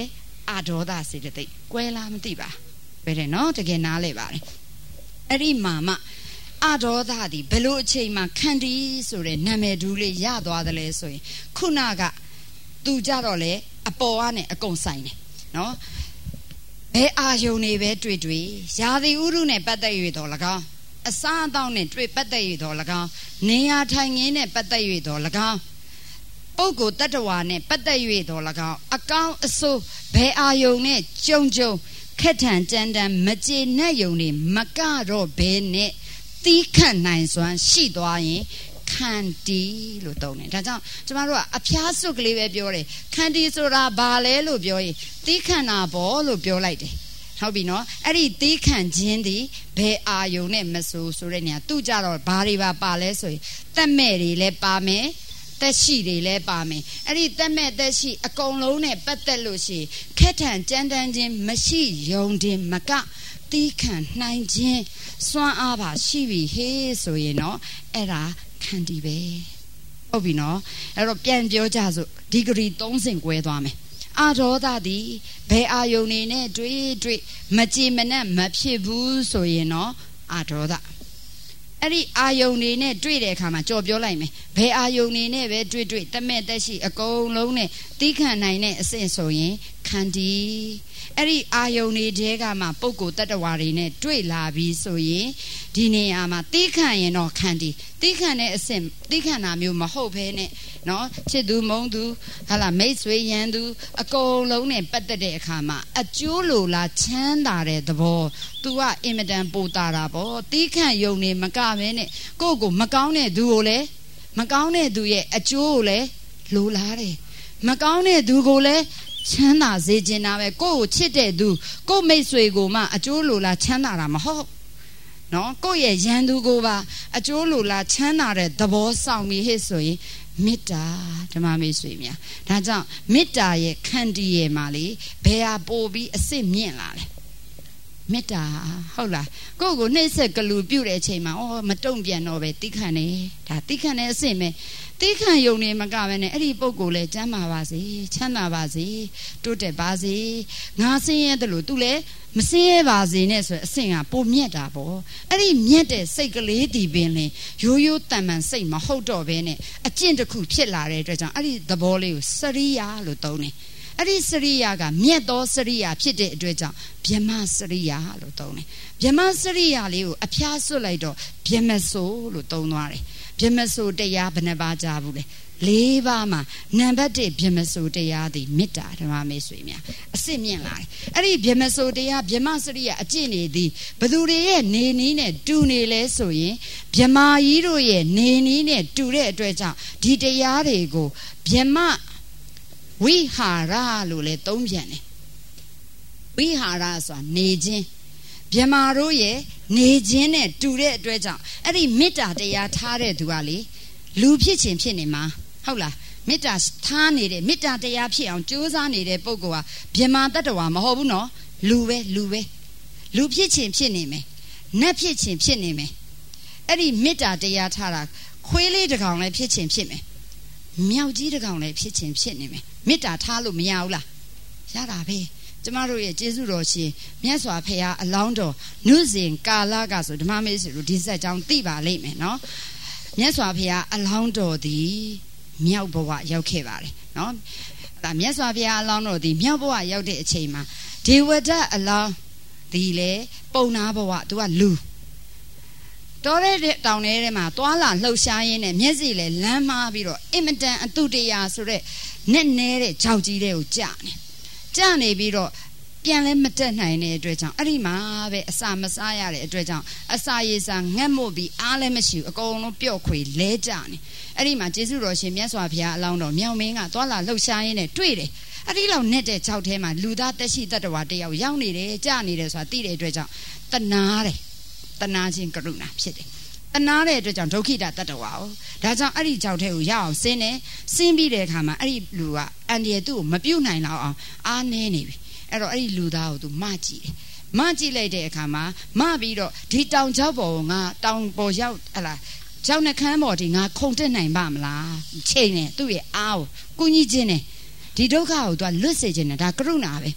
Speaker 1: အာဒေါသစေတသိက်ကွဲလားမသိပါပဲတယ်နော်တကယ်နားလဲပါတယ်အဲ့ဒီမှာမှအာဒေါသသည်ဘယ်လိုအချိန်မှခန္တီဆိုတဲ့နာမည်တူးလေးရသွားတယ်လဲဆိုရင်ခုနကသူကြတော့လေအပေါ်ကနေအကုန်ဆိုင်တယ်နော်ဘယ်အာယုန်နေပဲတွေ့ရာသီဥတုနဲ့ပတ်သက်၍တော့၎င်းအစားအသောက်နဲ့တွေ့ပတ်သက်၍တော့၎င်းနေရာထိုင်ခင်းနဲ့ပတ်သက်၍တော့၎င်းပုဂ္ဂိုလ်တ attva နဲ့ပတ်သက်၍တော့၎င်းအကောင်းအဆိုးဘယ်အာယုန်နဲ့ကြုံခက်ထန်ကြမ်းတမ်းမကျေနပ်ယုံနေမကတော့ဘဲနဲ့တီးခတ်နိုင်စွမ်းရှိသွားရင်ခန္တီလို့သုံးတယ်ဒါကြောင့်ကျမတို့ကအဖျားစွတ်ကလေးပဲပြောတယ်ခန္တီဆိုတာဘာလဲလို့ပြောရင်တီးခတ်တာပေါ့လို့ပြောလိုက်တယ်ဟုတ်ပြီနော်အဲ့ဒီတီးခတ်ခြင်းဒီဘယ်အာယုံနဲ့မဆိုတဲ့နေရာသူကြတော့ဘာတွေပါလဲဆိုရင်တက်မဲ့တွေလည်းပါမယ်သက်ရှိတွေလည်းပါမယ်အဲ့ဒီတက်မဲ့သက်ရှိအကုန်လုံးနဲ့ပတ်သက်လို့ရှိရင်ခက်ထန်ကြမ်းတမ်းခြင်းမရှိယုံတင်မကတီးခတ်နိုင်ခြင်းစွမ်းအားပါရှိပြီဟေးဆိုရင်တော့အဲ့ဒါခန္တီပဲဟုတ်ပြီနော်အဲ့တော့ပြန်ပြောကြစို့ဒီဂရီ30ကွဲသွားမယ်အာဒေါသသည်ဘယ်အာယုန်နေနဲ့တွေ့မကြည်မနှံ့မဖြစ်ဘူးဆိုရင်တော့အာဒေါသအဲ့ဒီအာယုန်နေနဲ့တွေ့တဲ့အခါမှာကြော်ပြောလိုက်မယ်ဘယ်အာယုန်နေနဲ့ပဲတွေ့တမဲ့တက်ရှိအကုန်လုံးနဲ့တီးခံနိုင်တဲ့အဆင့်ဆိုရင်ခန္တီအဲ့ဒီအာယုန်နေတဲ့ကမှပုဂ္ဂိုလ်တ attva တွေနဲ့တွေ့လာပြီးဆိုရင်ဒီနေရာမှာတီးခံရင်တော့ခန္တီတီးခံတဲ့အဆင့်တီးခံတာမျိုးမဟုတ်ဘဲနဲ့နော်ချစ်သူမုန်းသူဟာလာမိတ်ဆွေရန်သူအကုန်လုံးနဲ့ပတ်သက်တဲ့အခါမှာအကျိုးလိုလားချမ်းသာတဲ့သဘော तू ကအင်မတန်ပိုတာတာပေါ့တီးခံယုံနေမကပဲနဲ့ကိုယ့်ကိုမကောင်းတဲ့သူကိုလည်းမကောင်းတဲ့သူရဲ့အကျိုးကိုလည်းလိုလားတယ်မကောင်းတဲ့သူကိုလည်းချမ်းသာစေချင်တာပဲကိုယ့်ကိုချစ်တဲ့သူကိုယ့်မိတ်ဆွေကိုမှအကျိုးလိုလားချမ်းသာတာမဟုတ်နော်ကိုယ့်ရဲ့ရန်သူကိုပါအကျိုးလိုလားချမ်းသာတဲ့သဘောဆောင်ပြီးဟဲ့ဆိုရင်မေတ္တာဓမ္မမိတ်ဆွေများဒါကြောင့်မေတ္တာရဲ့ခန္တီရဲ့မှာလေဘယ်ဟာပို့ပြီးအစစ်မြင့်လာလဲမေတ္တာဟုတ်လားကိုယ့်ကိုနှိမ့်ဆက်ကလူပြုတ်တဲ့အချိန်မှာမတုံ့ပြန်တော့ပဲတိခတ်နေဒါတိခတ်နေအစစ်ပဲတိခတ်ယုံနေမကပဲနဲ့အဲ့ဒီပုဂ္ဂိုလ်လည်းကျမ်းမာပါစေချမ်းသာပါစေတိုးတက်ပါစေငါဆင်းရဲတယ်လို့သူလည်းမဆင်းရဲပါစေနဲ့ဆိုအဆင့်ကပိုမြတ်တာပေါ့အဲ့ဒီမြတ်တဲ့စိတ်ကလေးဒီပင်လင်ရိုးရိုးတန်မှန်စိတ်မဟုတ်တော့ဘဲနဲ့အကျင့်တစ်ခုဖြစ်လာတဲ့အတွက်ကြောင့်အဲ့ဒီသဘောလေးကိုစရိယာလို့သုံးတယ်အဲ့ဒီစရိယာကမြတ်သောစရိယာဖြစ်တဲ့အတွက်ကြောင့်ဗြဟ္မစရိယာလို့သုံးတယ်ဗြဟ္မစရိယာလေးကိုအဖျားဆွတ်လိုက်တော့ဗြဟ္မဆိုလို့သုံးသွားတယ်ဗြဟ္မဆိုတရားဘယ်နှပါးကြားဘူးလဲ၄ပါးမှာနံပါတ်1ဗြဟ္မဆိုတရားသည်မေတ္တာဓမ္မမိတ်ဆွေများအစစ်မြင့်လာတယ်အဲ့ဒီဗြဟ္မဆိုတရားဗြဟ္မစရိယာအကျင့်နေသည်ဘသူတွေရဲ့နေနည်းနဲ့တူနေလဲဆိုရင်ဗြဟ္မာကြီးတို့ရဲ့နေနည်းနဲ့တူတဲ့အတွက်ကြောင့်ဒီတရားတွေကိုဗြဟ္မဝိဟာရလို့လည်းသုံးပြန်တယ်ဝိဟာရဆိုတာနေခြင်းဗြဟ္မာတို့ရဲ့နေခြင်းနဲ့တူတဲ့အတွက်ကြောင့်အဲ့ဒီမေတ္တာတရားထားတဲ့သူကလေလူဖြစ်ခြင်းဖြစ်နေမှာဟုတ်လားမေတ္တာထားနေတဲ့မေတ္တာတရားဖြစ်အောင်ကြိုးစားနေတဲ့ပုဂ္ဂိုလ်ဟာဗြဟ္မာတ attva မဟုတ်ဘူးနော်လူပဲလူဖြစ်ခြင်းဖြစ်နေမယ်နတ်ဖြစ်ခြင်းဖြစ်နေမယ်အဲ့ဒီမေတ္တာတရားထားတာခွေးလေးတစ်ကောင်လည်းဖြစ်ခြင်းဖြစ်မယ်မြောက်ကြီးတစ်ကောင်လည်းဖြစ်ခြင်းဖြစ်နေမယ်မေတ္တာထားလို့မရဘူးလားရတာပဲကျမတို့ရဲ့ကျေးဇူးတော်ရှင်မြတ်စွာဘုရားအလောင်းတော်နုစဉ်ကာလကဆိုဓမ္မမိတ်ဆွေတို့ဒီဆက်ကြောင်းသိပါလိမ့်မယ်နော်မြတ်စွာဘုရားအလောင်းတော်သည်မြောက်ဘဝရောက်ခဲ့ပါတယ်နော်ဒါမြတ်စွာဘုရားအလောင်းတော်သည်မြောက်ဘဝရောက်တဲ့အချိန်မှာဒေဝဒတ်အလောင်းဒီလေပုံနာဘဝသူကလူတော်တဲ့တောင်ထဲမှာသွားလာလှုပ်ရှားရင်းနဲ့မျက်စိလည်းလမ်းမှားပြီးတော့အင်မတန်အတုတရားဆိုတဲ့နဲ့နဲတဲ့ကြောက်ကြီးတဲ့ကိုကြာနေပြီးတော့ပြန်လဲမတက်နိုင်တဲ့အတွက်ကြောင့်အဲ့ဒီမှာပဲအစာမစားရတဲ့အတွက်ကြောင့်အစာရေစာငတ်မို့ပြီးအားလည်းမရှိဘူးအကုန်လုံးပျော့ခွေလဲကြနေအဲ့ဒီမှာကျေးဇူးတော်ရှင်မြတ်စွာဘုရားအလောင်းတော်မြောင်မင်းကသွားလာလှုပ်ရှားရင်းနဲ့တွေ့တယ်အဲ့ဒီလောက်နဲ့တဲ့ကြောက်ထဲမှာလူသားတက်ရှိတ attva တယောက်ရောက်နေတယ်ကြာနေတယ်ဆိုတာသိတဲ့အတွက်ကြောင့်တနာခြင်းကရုဏာဖြစ်တယ်တနာတဲ့အတွက်ကြောင့်ဒုက္ခိတ attva ဒါကြောင့်အဲ့ဒီကြောက်ထဲကိုရအောင်ဆင်းပြီးတဲ့အခါမှာအဲ့ဒီလူကအန်ဒီရသူ့ကိုမပြုတ်နိုင်လောက်အောင်အားနည်းနေပြီအဲ့တော့အဲ့ဒီလူသားကိုသူမကြည့်လိုက်တဲ့အခါမှာမပြီးတော့ဒီတောင်ကျောက်ပေါ်ကိုငါတောင်ပေါ်ရောက်ဟလာကျောင်းနှခမ်းပေါ်ဒီငါခုန်တက်နိုင်ပါမလားချိန်နေသူ့ရဲ့အားကိုကုညီခြင်းနဲ့ဒီဒုက္ခကိုသူကလွတ်စေခြင်းနဲ့ဒါကရုဏာပဲ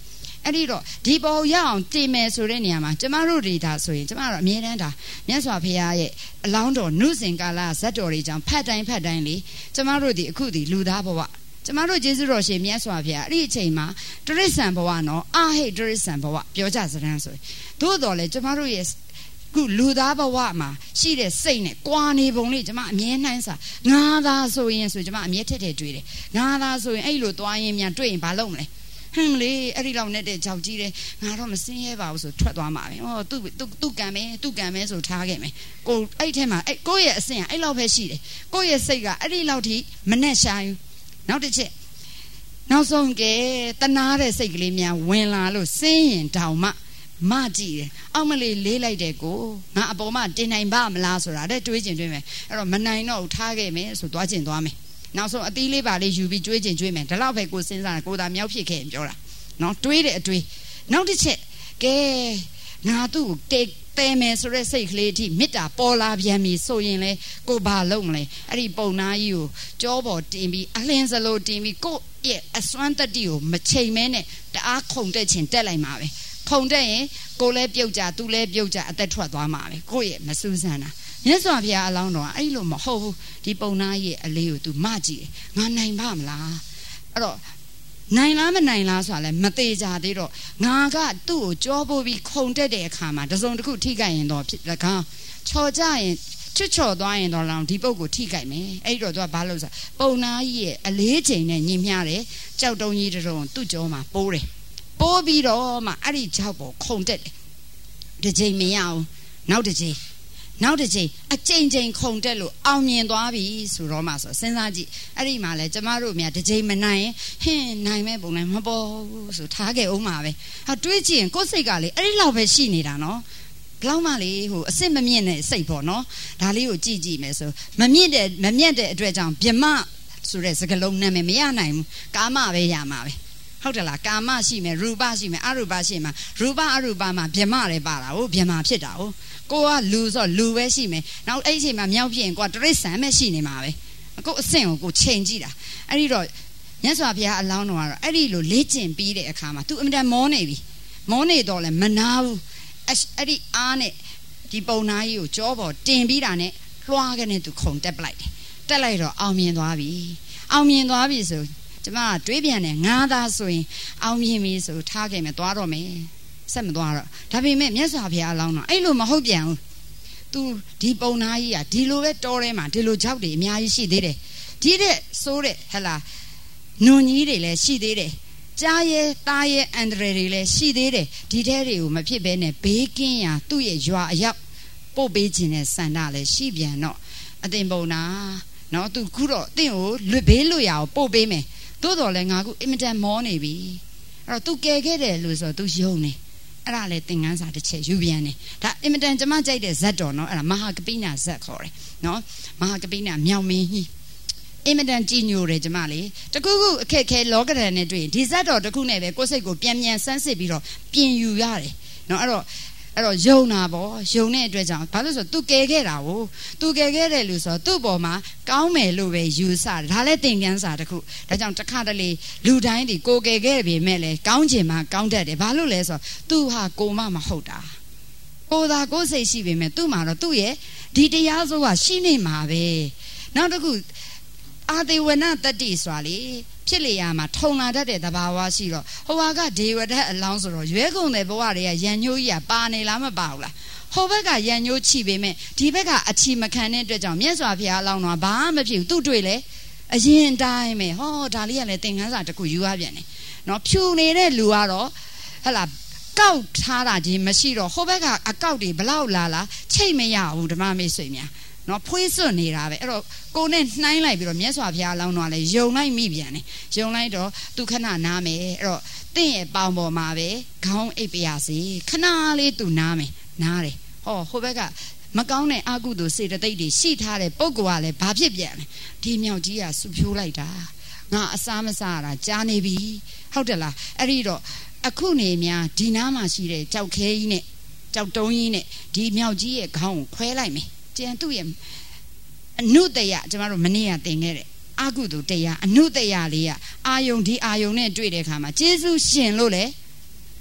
Speaker 1: အဲ့ဒီတော့ဒီပေါ်ရအောင်တင်မယ်ဆိုတဲ့နေရာမှာကျမတို့တွေဒါဆိုရင်ကျမတို့အမြဲတမ်းဒါမြတ်စွာဘုရားရဲ့အလောင်းတော်နုစင်ကာလဇတ်တော်တွေကြောင့်ဖတ်တိုင်းလေကျမတို့ဒီအခုဒီလူသားဘဝကျမတို့ကျေးဇူးတော်ရှင်မြတ်စွာဘုရားအဲ့ဒီအချိန်မှာတရိစ္ဆာန်ဘဝနော်အာဟိတရိစ္ဆာန်ဘဝပြောကြစရမ်းဆိုရင်သို့တော်လေကျမတို့ရဲ့ခုလူသားဘဝမှာရှိတဲ့စိတ်နဲ့ကွာနေပုံလေးကျမအမြဲနှိုင်းစာငါသာဆိုရင်ဆိုကျမအမြဲထက်တွေးတယ်ငါသာဆိုရင်အဲ့လိုသွားရင်မြန်တွေ့ရင်ဘာလုပ်မလဲဟင်းလေအဲ့ဒီလောက်နဲ့တဲ့ကြောက်ကြီးတယ်ငါတော့မစင်းရဲပါဘူးဆိုထွက်သွားမှာပဲဟောသူကံမဲဆိုထားခဲ့မယ်ကိုအဲ့ထဲမှာအဲ့ကိုယ့်ရဲ့အစင်ကအဲ့လောက်ပဲရှိတယ်ကိုယ့်ရဲ့စိတ်ကအဲ့ဒီလောက်ထိမနဲ့ရှာယူနောက်တစ်ချက်နောက်ဆုံးကတနာတဲ့စိတ်ကလေးများဝင်လာလို့စင်းရင်တောင်မကြည့်တယ်အောက်မလေးလေးလိုက်တဲ့ကိုငါအပေါ်မှာတင်နိုင်ပါမလားဆိုတာတဲ့တွေးကျင်တွေ့မယ်အဲ့တော့မနိုင်တော့ထားခဲ့မယ်ဆိုသွားကျင်သွားမယ်နောက်ဆုံးအသီးလေးပါလေးယူပြီးတွေးကျင်မယ်ဒါတော့ပဲကိုစဉ်းစားတာကိုသာမြောက်ဖြစ်ခဲ့ရင်ပြောတာနော်တွေးတဲ့အတွေးနောက်တစ်ချက်ကဲငါသူ့ကိုတဲမယ်ဆိုတဲ့စိတ်ကလေးထိမေတ္တာပေါ်လာပြန်ပြီဆိုရင်လေကိုဘာလုပ်မလဲအဲ့ဒီပုံနာကြီးကိုကြောပေါ်တင်ပြီးအလင်းစလိုတင်ပြီးကိုရဲ့အစွမ်းတတ္တိကိုမချိန်မဲနဲ့တအားခုန်တက်ချင်တက်လိုက်မှာပဲခုံတက်ရင်ကိုလည်းပြုတ်ကြသူလည်းပြုတ်ကြအသက်ထွက်သွားမှာပဲကိုယ့်ရဲ့မစူးစမ်းတာမြတ်စွာဘုရားအလောင်းတော်ကအဲ့လိုမဟုတ်ဘူးဒီပုံနာရဲ့အလေးကို तू မကြည့်ငါနိုင်ပါမလားအဲ့တော့နိုင်လားမနိုင်လားဆိုတာလည်းမသေးကြသေးတော့ငါကသူ့ကိုကြောပိုးပြီးခုံတက်တဲ့အခါမှာတစုံတစ်ခုထိခိုက်ရင်တော့ဖြစ်၎င်းချော်ကြရင်ချွတ်ချော်သွားရင်တော့လောင်ဒီပုတ်ကိုထိခိုက်မယ်အဲ့တော့ तू ကဘာလို့ဆိုပုံနာကြီးရဲ့အလေးချိန်နဲ့ညင်မျှတယ်ကြောက်တုံးကြီးတုံးသူ့ကြောမှာပိုးတယ်ပိုးပြီးတော့မှအဲ့ဒီကြောက်ပေါ်ခုံတက်တယ်တစ်ချိန်မရအောင်နောက်တစ်ချိန်အကြိမ်ခုံတက်လို့အောင်မြင်သွားပြီဆိုတော့မှဆိုစဉ်းစားကြည့်အဲ့ဒီမှာလဲကျမတို့များတစ်ချိန်မနိုင်ရင်ဟင်းနိုင်မဲ့ပုံနိုင်မပေါ်ဘူးဆိုထားခဲ့အောင်ပါပဲဟာတွေးကြည့်ရင်ကိုယ်စိတ်ကလေအဲ့ဒီလောက်ပဲရှိနေတာနော်ဘလောက်မှလေဟိုအစစ်မမြင့်တဲ့စိတ်ပေါ့နော်ဒါလေးကိုကြည့်မယ်ဆိုမမြင့်တဲ့အတွက်ကြောင့်ဗြမဆိုတဲ့စကားလုံးနာမည်မရနိုင်ဘူးကာမပဲရမှာပဲဟုတ်တယ်လားကာမရှိမယ်ရူပရှိမယ်အရူပရှိမှာရူပအရူပမှာဗြမလည်းပါတာဟုတ်ဗြမဖြစ်တာဟုတ်ကိုကလူဆိုလူပဲရှိမယ်နောက်အဲ့ဒီအချိန်မှာမြောက်ဖြစ်ရင်ကိုကတရိစ္ဆာန်ပဲရှိနေမှာပဲကိုအဆင့်ကိုချိန်ကြည့်တာအဲ့ဒီတော့မြတ်စွာဘုရားအလောင်းတော်ကတော့အဲ့ဒီလိုလေ့ကျင့်ပြီးတဲ့အခါမှာ तू အမြဲတမ်းမောနေပြီမောနေတော့လဲမနာဘူးအဲ့ဒီအားနဲ့ဒီပုံနာကြီးကိုကြောပေါ်တင်ပြီးတာနဲ့လွှားကနေ तू ခုံတက်ပလိုက်တယ်တက်လိုက်တော့အောင်မြင်သွားပြီဆိုကျမကတွေးပြန်တယ်ငါသာဆိုရင်အောင်မြင်ပြီဆိုထားခဲ့မယ်သွားတော့မယ်ဆက်မသွားတော့ဒါပေမဲ့မြတ်စွာဘုရားအလောင်းတော်အဲ့လိုမဟုတ်ပြန်ဘူးသူဒီပုံနာကြီးကဒီလိုပဲတော်ထဲမှာဒီလိုကြောက်တွေအများကြီးရှိသေးတယ်ဒီတဲ့ဆိုးတဲ့ဟလာနွန်ကြီးတွေလည်းရှိသေးတယ်ကြားရဲတားရဲအန္တရာယ်တွေလည်းရှိသေးတယ်ဒီထဲတွေကိုမဖြစ်ဘဲနဲ့ဘေးကင်းရာသူ့ရဲ့ရွာအရောက်ပို့ပေးခြင်းနဲ့စန္ဒလည်းရှိပြန်တော့အတင်ပုံနာနော်သူခုတော့တင့်ကိုလွတ်ဘေးလွတ်ရာကိုပို့ပေးမယ်သို့တော်လည်းငါကအင်မတန်မောနေပြီအဲ့တော့ तू ကယ်ခဲ့တယ်လို့ဆိုတော့ तू ယုံနေအဲ့ဒါလေသင်္ကန်းစာတစ်ချက်ယူပြန်တယ်ဒါအင်မတန်ကျမကြိုက်တဲ့ဇတ်တော်နော်အဲ့ဒါမဟာကပိနာဇတ်ခေါ်တယ်နော်မဟာကပိနာမြောင်မင်းကြီးအင်မတန်ကြည်ညိုတယ်ကျမလေတကူခုအခက်ခဲလောကဓာတ်နဲ့တွေ့ဒီဇတ်တော်တစ်ခုနဲ့ပဲကိုယ်စိတ်ကိုပြန်ဆန်းစစ်ပြီးတော့ပြင်ယူရတယ်နော်အဲ့တော့ယုံတာပေါ့ယုံတဲ့အတွက်ကြောင့်ဘာလို့ဆို तू ကယ်ခဲ့တာကို तू ကယ်ခဲ့တယ်လို့ဆိုတော့သူ့ပေါ်မှာကောင်းမယ်လို့ပဲယူဆတယ်ဒါလည်းသင်္ကန်းစာတစ်ခုဒါကြောင့်တစ်ခါတလေလူတိုင်းဒီကိုကယ်ခဲ့ပြီမဲ့လေကောင်းချင်မှကောင်းတတ်တယ်ဘာလို့လဲဆိုတော့ तू ဟာကိုမဟုတ်တာကိုသာကိုစိတ်ရှိပေမဲ့သူ့မှာတော့သူ့ရဲ့ဒီတရားစိုးကရှိနေမှာပဲနောက်တစ်ခုအာသေဝနတတ္တိဆိုတာလေဖြစ်လေရမှာထုံလာတတ်တဲ့သဘာဝရှိတော့ဟိုဟာကဒေဝဒတ်အလောင်းဆိုတော့ရွဲကုန်တဲ့ဘဝတွေကရန်ညိုးကြီးကပါနေလားမပါဘူးလားဟိုဘက်ကရန်ညိုးချိပေမဲ့ဒီဘက်ကအချီမခံတဲ့အတွက်ကြောင့်မြတ်စွာဘုရားအလောင်းတော့ဘာမှမဖြစ်ဘူးသူ့တွေ့လေအရင်တိုင်းပဲဟောဒါလေးကလည်းသင်္ကန်းစာတစ်ခုယူရပြန်တယ်နော်ဖြူနေတဲ့လူကတော့ဟဲ့လားကောက်ထားတာကြီးမရှိတော့ဟိုဘက်ကအကောက်တွေဘလောက်လာချိတ်မရဘူးဓမ္မမိတ်ဆွေများနော်ဖွေးစွန့်နေတာပဲအဲ့တော့ကိုနဲ့နှိုင်းလိုက်ပြီးတော့မြတ်စွာဘုရားအလောင်းတော်ကလည်းယုံလိုက်မိပြန်တယ်ယုံလိုက်တော့သူခဏနားမယ်အဲ့တော့တင့်ရဲ့ပေါင်ပေါ်မှာပဲခေါင်းအိပ်ပြရစီခဏလေးသူနားတယ်ဟောဟိုဘက်ကမကောင်းတဲ့အကုသိုလ်စေတသိက်တွေရှိထားတဲ့ပုဂ္ဂိုလ်ကလည်းဘာဖြစ်ပြန်လဲဒီမြောက်ကြီးကဆူဖြိုးလိုက်တာငါအစားမစားတာကြားနေပြီဟုတ်တယ်လားအဲ့ဒီတော့အခုနေများဒီနားမှာရှိတဲ့ကြောက်ခဲကြီးနဲ့ကြောက်တုံးကြီးနဲ့ဒီမြောက်ကြီးရဲ့ခေါင်းကိုခွဲလိုက်မယ်ကျန်သူ့ရဲ့အနုတယကျမတို့မနေ့ကသင်ခဲ့တဲ့အကုသိုလ်တရားအနုတယလေးကအာယုံဒီအာယုံနဲ့တွေ့တဲ့အခါမှာကျေးဇူးရှင်လို့လေ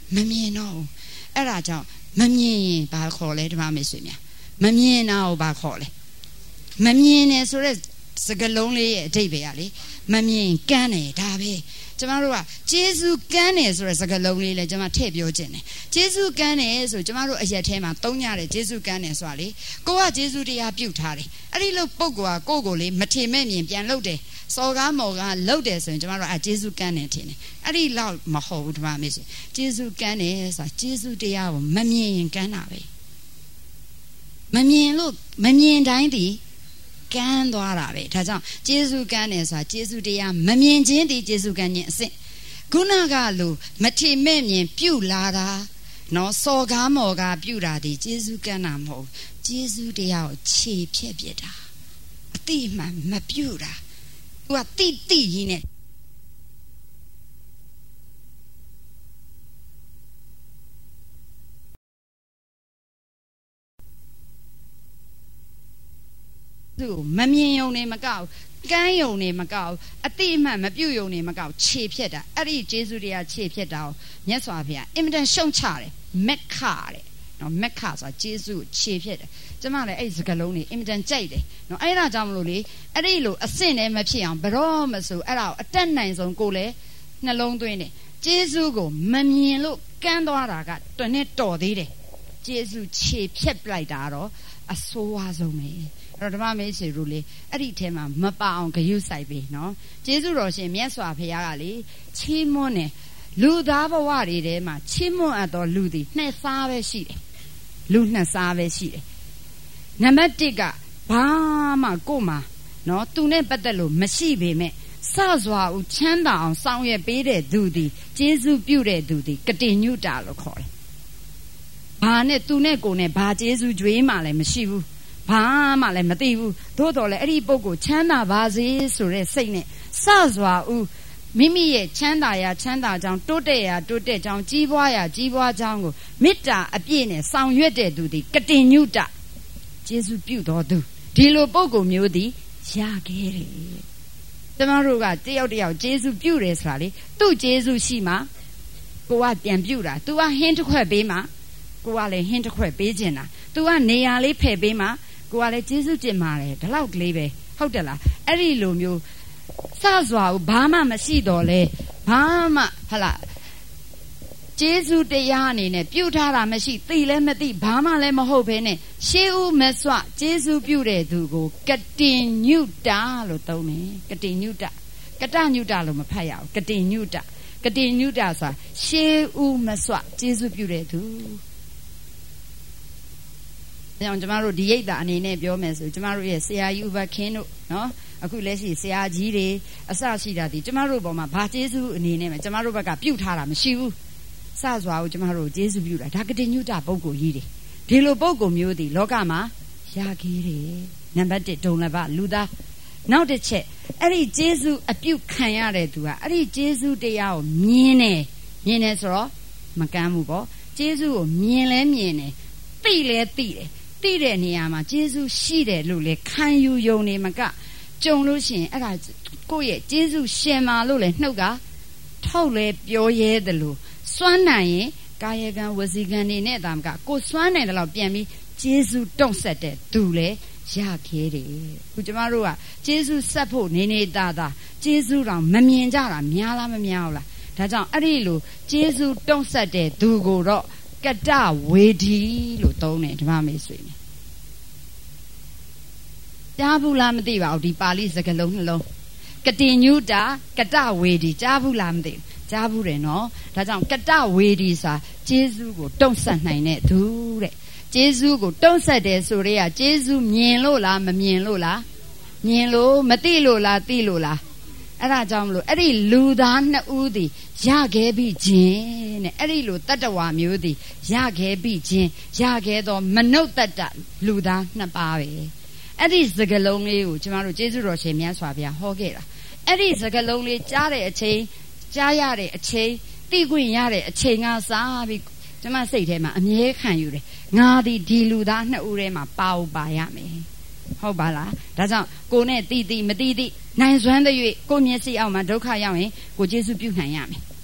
Speaker 1: မမြင်တော့အဲ့ဒါကြောင့်မမြင်ရင်ဘာခေါ်လဲဓမ္မမိတ်ဆွေများမမြင်တာကိုဘာခေါ်လဲမမြင်နဲ့ဆိုတဲ့စကားလုံးလေးရဲ့အဓိပ္ပာယ်ကလေမမြင်ကန်းတယ်ဒါပဲကျမတို့ကဂျေဇုကန်းတယ်ဆိုတဲ့စကားလုံးလေးလည်းကျမထည့်ပြောခြင်းတယ်ဂျေဇုကန်းတယ်ဆိုကျမတို့အရက်ထဲမှာသုံးကြတယ်ဂျေဇုကန်းတယ်ဆိုတာလေကိုကဂျေဇုတရားပြုတ်ထားတယ်အဲ့ဒီလိုပုဂ္ဂိုလ်ကကိုယ့်ကိုလေမထင်မဲ့မြင်ပြန်လုပ်တယ်စော်ကားမော်ကားလုပ်တယ်ဆိုရင်ကျမတို့ဂျေဇုကန်းတယ်ထင်တယ်အဲ့ဒီလောက်မဟုတ်ဘူးဓမ္မမိတ်ဆွေဂျေဇုကန်းတယ်ဆိုတာဂျေဇုတရားကိုမမြင်ရင်ကန်းတာပဲမမြင်လို့မမြင်တိုင်းဒီကန်းသွားတာပဲဒါကြောင့်ကျေးဇူးကန်းတယ်ဆိုတာကျေးဇူးတရားမမြင်ခြင်းဒီကျေးဇူးကန်းခြင်းအစစ်ခုနကလိုမထင်မဲ့မြင်ပြုလာတာနော်စော်ကားမော်ကားပြုတာဒီကျေးဇူးကန်းတာမဟုတ်ကျေးဇူးတရားကိုခြေဖြက်ပြတာအတိမှန်မပြုတာသူကတိရင်းနဲ့သူမမြင်ယုံနေမကောက်ကန်းယုံနေမကောက်အတိအမှန်မပြုတ်ယုံနေမကောက်ခြေဖြတ်တာအဲ့ဒီဂျေဇုတရားခြေဖြတ်တာကိုမြတ်စွာဘုရားအင်မတန်ရှုံချတယ်မက်ခတဲ့နော်မက်ခဆိုတာဂျေဇုခြေဖြတ်တယ်ကျမလည်းအဲ့ဒီစကားလုံးလေးအင်မတန်ကြိုက်တယ်နော်အဲ့ဒါကြောင့်မလို့လေအဲ့ဒီလိုအဆင့်နဲ့မဖြစ်အောင်ဘရောမဆိုအဲ့ဒါကိုအတက်နိုင်ဆုံးကိုလည်းနှလုံးသွင်းတယ်ဂျေဇုကိုမမြင်လို့ကန်းသွားတာကတွင်နဲ့တော်သေးတယ်ဂျေဇုခြေဖြတ်ပလိုက်တာတော့အဆိုးဝါးဆုံးပဲအဲ့တော့ဓမ္မမိတ်ဆွေတို့လေအဲ့ဒီထဲမှာမပါအောင်ဂရုစိုက်ပြီနော်ကျေးဇူးတော်ရှင်မြတ်စွာဘုရားကလေချီးမွမ်းတယ်လူသားဘဝတွေထဲမှာချီးမွမ်းအပ်သောလူသည်နှစ်စားပဲရှိတယ်လူနှစ်စားပဲရှိတယ်နံပါတ်1ကဘာမှကို့မှာနော်သူနဲ့ပတ်သက်လို့မရှိပေမဲ့စစွာဦးချမ်းသာအောင်ဆောင်ရွက်ပေးတဲ့သူသည်ကျေးဇူးပြုတဲ့သူသည်ကတိညုတာလို့ခေါ်တယ်ဘာနဲ့သူနဲ့ကိုယ်နဲ့ဘာကျေးဇူးကြွေးမှလည်းမရှိဘူးဘာမှလည်းမသိဘူးသို့တော်လည်းအဲ့ဒီပုဂ္ဂိုလ်ချမ်းသာပါစေဆိုတဲ့စိတ်နဲ့စစွာဦးမိမိရဲ့ချမ်းသာရာချမ်းသာကြောင်းတိုးတက်ရာတိုးတက်ကြောင်းကြီးပွားရာကြီးပွားကြောင်းကိုမေတ္တာအပြည့်နဲ့ဆောင်ရွက်တဲ့သူသည်ကတိညုတကျေးဇူးပြုတော်သူဒီလိုပုဂ္ဂိုလ်မျိုးသည်ရခဲ့တယ်ကျမတို့ကတယောက်တယောက်ကျေးဇူးပြုတယ်ဆိုတာလေသူ့ကျေးဇူးရှိမှကိုကပြန်ပြုတာ तू ကဟင်းတစ်ခွက်ပေးမှကိုကလည်းဟင်းတစ်ခွက်ပေးခြင်းတာ तू ကနေရာလေးဖယ်ပေးမှကိုကလည်းကျေးဇူးတင်ပါတယ်ဒီလောက်ကလေးပဲဟုတ်တယ်လားအဲ့ဒီလိုမျိုးစစွာဘူးဘာမှမရှိတော့လဲဘာမှဟလာကျေးဇူးတရားအနေနဲ့ပြုထားတာမရှိသိလည်းမသိဘာမှလည်းမဟုတ်ဘဲနဲ့ရှေးဦးမစွကျေးဇူးပြုတဲ့သူကိုကတိညုတာလို့သုံးတယ်ကတိညုတာကတညုတာလို့မဖတ်ရဘူးကတိညုတာဆိုတာရှေးဦးမစွကျေးဇူးပြုတဲ့သူဒါကြောင့်ကျမတို့ဒီရိတ်တာအနေနဲ့ပြောမယ်ဆိုကျမတို့ရဲ့ဆရာကြီးဥပခင်းတို့နော်အခုလက်ရှိဆရာကြီးတွေအစရှိတာဒီကျမတို့ပေါ်မှာဘာကျေးဇူးအနေနဲ့မှကျမတို့ဘက်ကပြုတ်ထားတာမရှိဘူးစစွာကိုကျမတို့ကျေးဇူးပြုတာဒါကတိညုတပုဂ္ဂိုလ်ကြီးတွေဒီလိုပုဂ္ဂိုလ်မျိုးဒီလောကမှာရခဲ့တယ်နံပါတ်1ဒုံလဘလူသားနောက်တစ်ချက်အဲ့ဒီကျေးဇူးအပြုတ်ခံရတဲ့သူကအဲ့ဒီကျေးဇူးတရားကိုမြင်တယ်ဆိုတော့မကမ်းဘူးပေါ့ကျေးဇူးကိုမြင်လဲမြင်တယ်သိလဲသိတယ်သိတဲ့နေရာမှာကျေးဇူးရှိတယ်လို့လေခံယူယုံနေမကကြုံလို့ရှိရင်အဲ့ဒါကိုယ့်ရဲ့ကျေးဇူးရှင်မာလို့လေနှုတ်ကထောက်လဲပြောရဲတယ်လို့စွမ်းနိုင်ရင်ကာယကံဝစီကံနေနဲ့တာမကကိုစွမ်းနိုင်တယ်လို့ပြန်ပြီးကျေးဇူးတုံ့ဆက်တဲ့သူလေရခဲ့တယ်ခုကျမတို့ကကျေးဇူးဆက်ဖို့နေတာကျေးဇူးတောင်မမြင်ကြတာများလားမများဘူးလားဒါကြောင့်အဲ့ဒီလိုကျေးဇူးတုံ့ဆက်တဲ့သူကိုတော့ကတဝေဒီလို့သုံးတယ်ဓမ္မမေဆွေနဲ့ကြားဘူးလားမသိပါဘူးဒီပါဠိစကားလုံးနှလုံးကတိညုတာကတဝေဒီကြားဘူးလားမသိဘူးကြားဘူးတယ်နော်ဒါကြောင့်ကတဝေဒီဆိုတာကျေးဇူးကိုတုံ့ဆက်နိုင်တဲ့သူတဲ့ကျေးဇူးကိုတုံ့ဆက်တယ်ဆိုရဲကကျေးဇူးမြင်လို့လားမမြင်လို့လားမြင်လို့မသိလို့လားသိလို့လားအဲ့ဒါကြောင့်မလို့အဲ့ဒီလူသားနှစ်ဦးသည်ရခဲ့ပြီခြင်းတဲ့အဲ့ဒီလိုတတ္တဝါမျိုးသည်ရခဲ့ပြီခြင်းရခဲ့သောမနုဿတ္တလူသားနှစ်ပါးပဲအဲ့ဒီစကားလုံးလေးကိုကျမတို့ကျေးဇူးတော်ရှင်မြတ်စွာဘုရားဟောခဲ့တာအဲ့ဒီစကားလုံးလေးကြားတဲ့အချိန်ကြားရတဲ့အချိန်သိခွင့်ရတဲ့အချိန်ကစားပြီးကျမစိတ်ထဲမှာအမြဲခံယူတယ်ငါသည်ဒီလူသားနှစ်ဦးထဲမှာပါရမယ်ဟုတ်ပါလားဒါကြောင့်ကိုနဲ့သိမသိနိုင်စွမ်းတဲ့၍ကိုမျက်စိအောက်မှာဒုက္ခရောက်ရင်ကိုကျေးဇူးပြုနိုင်ရမယ်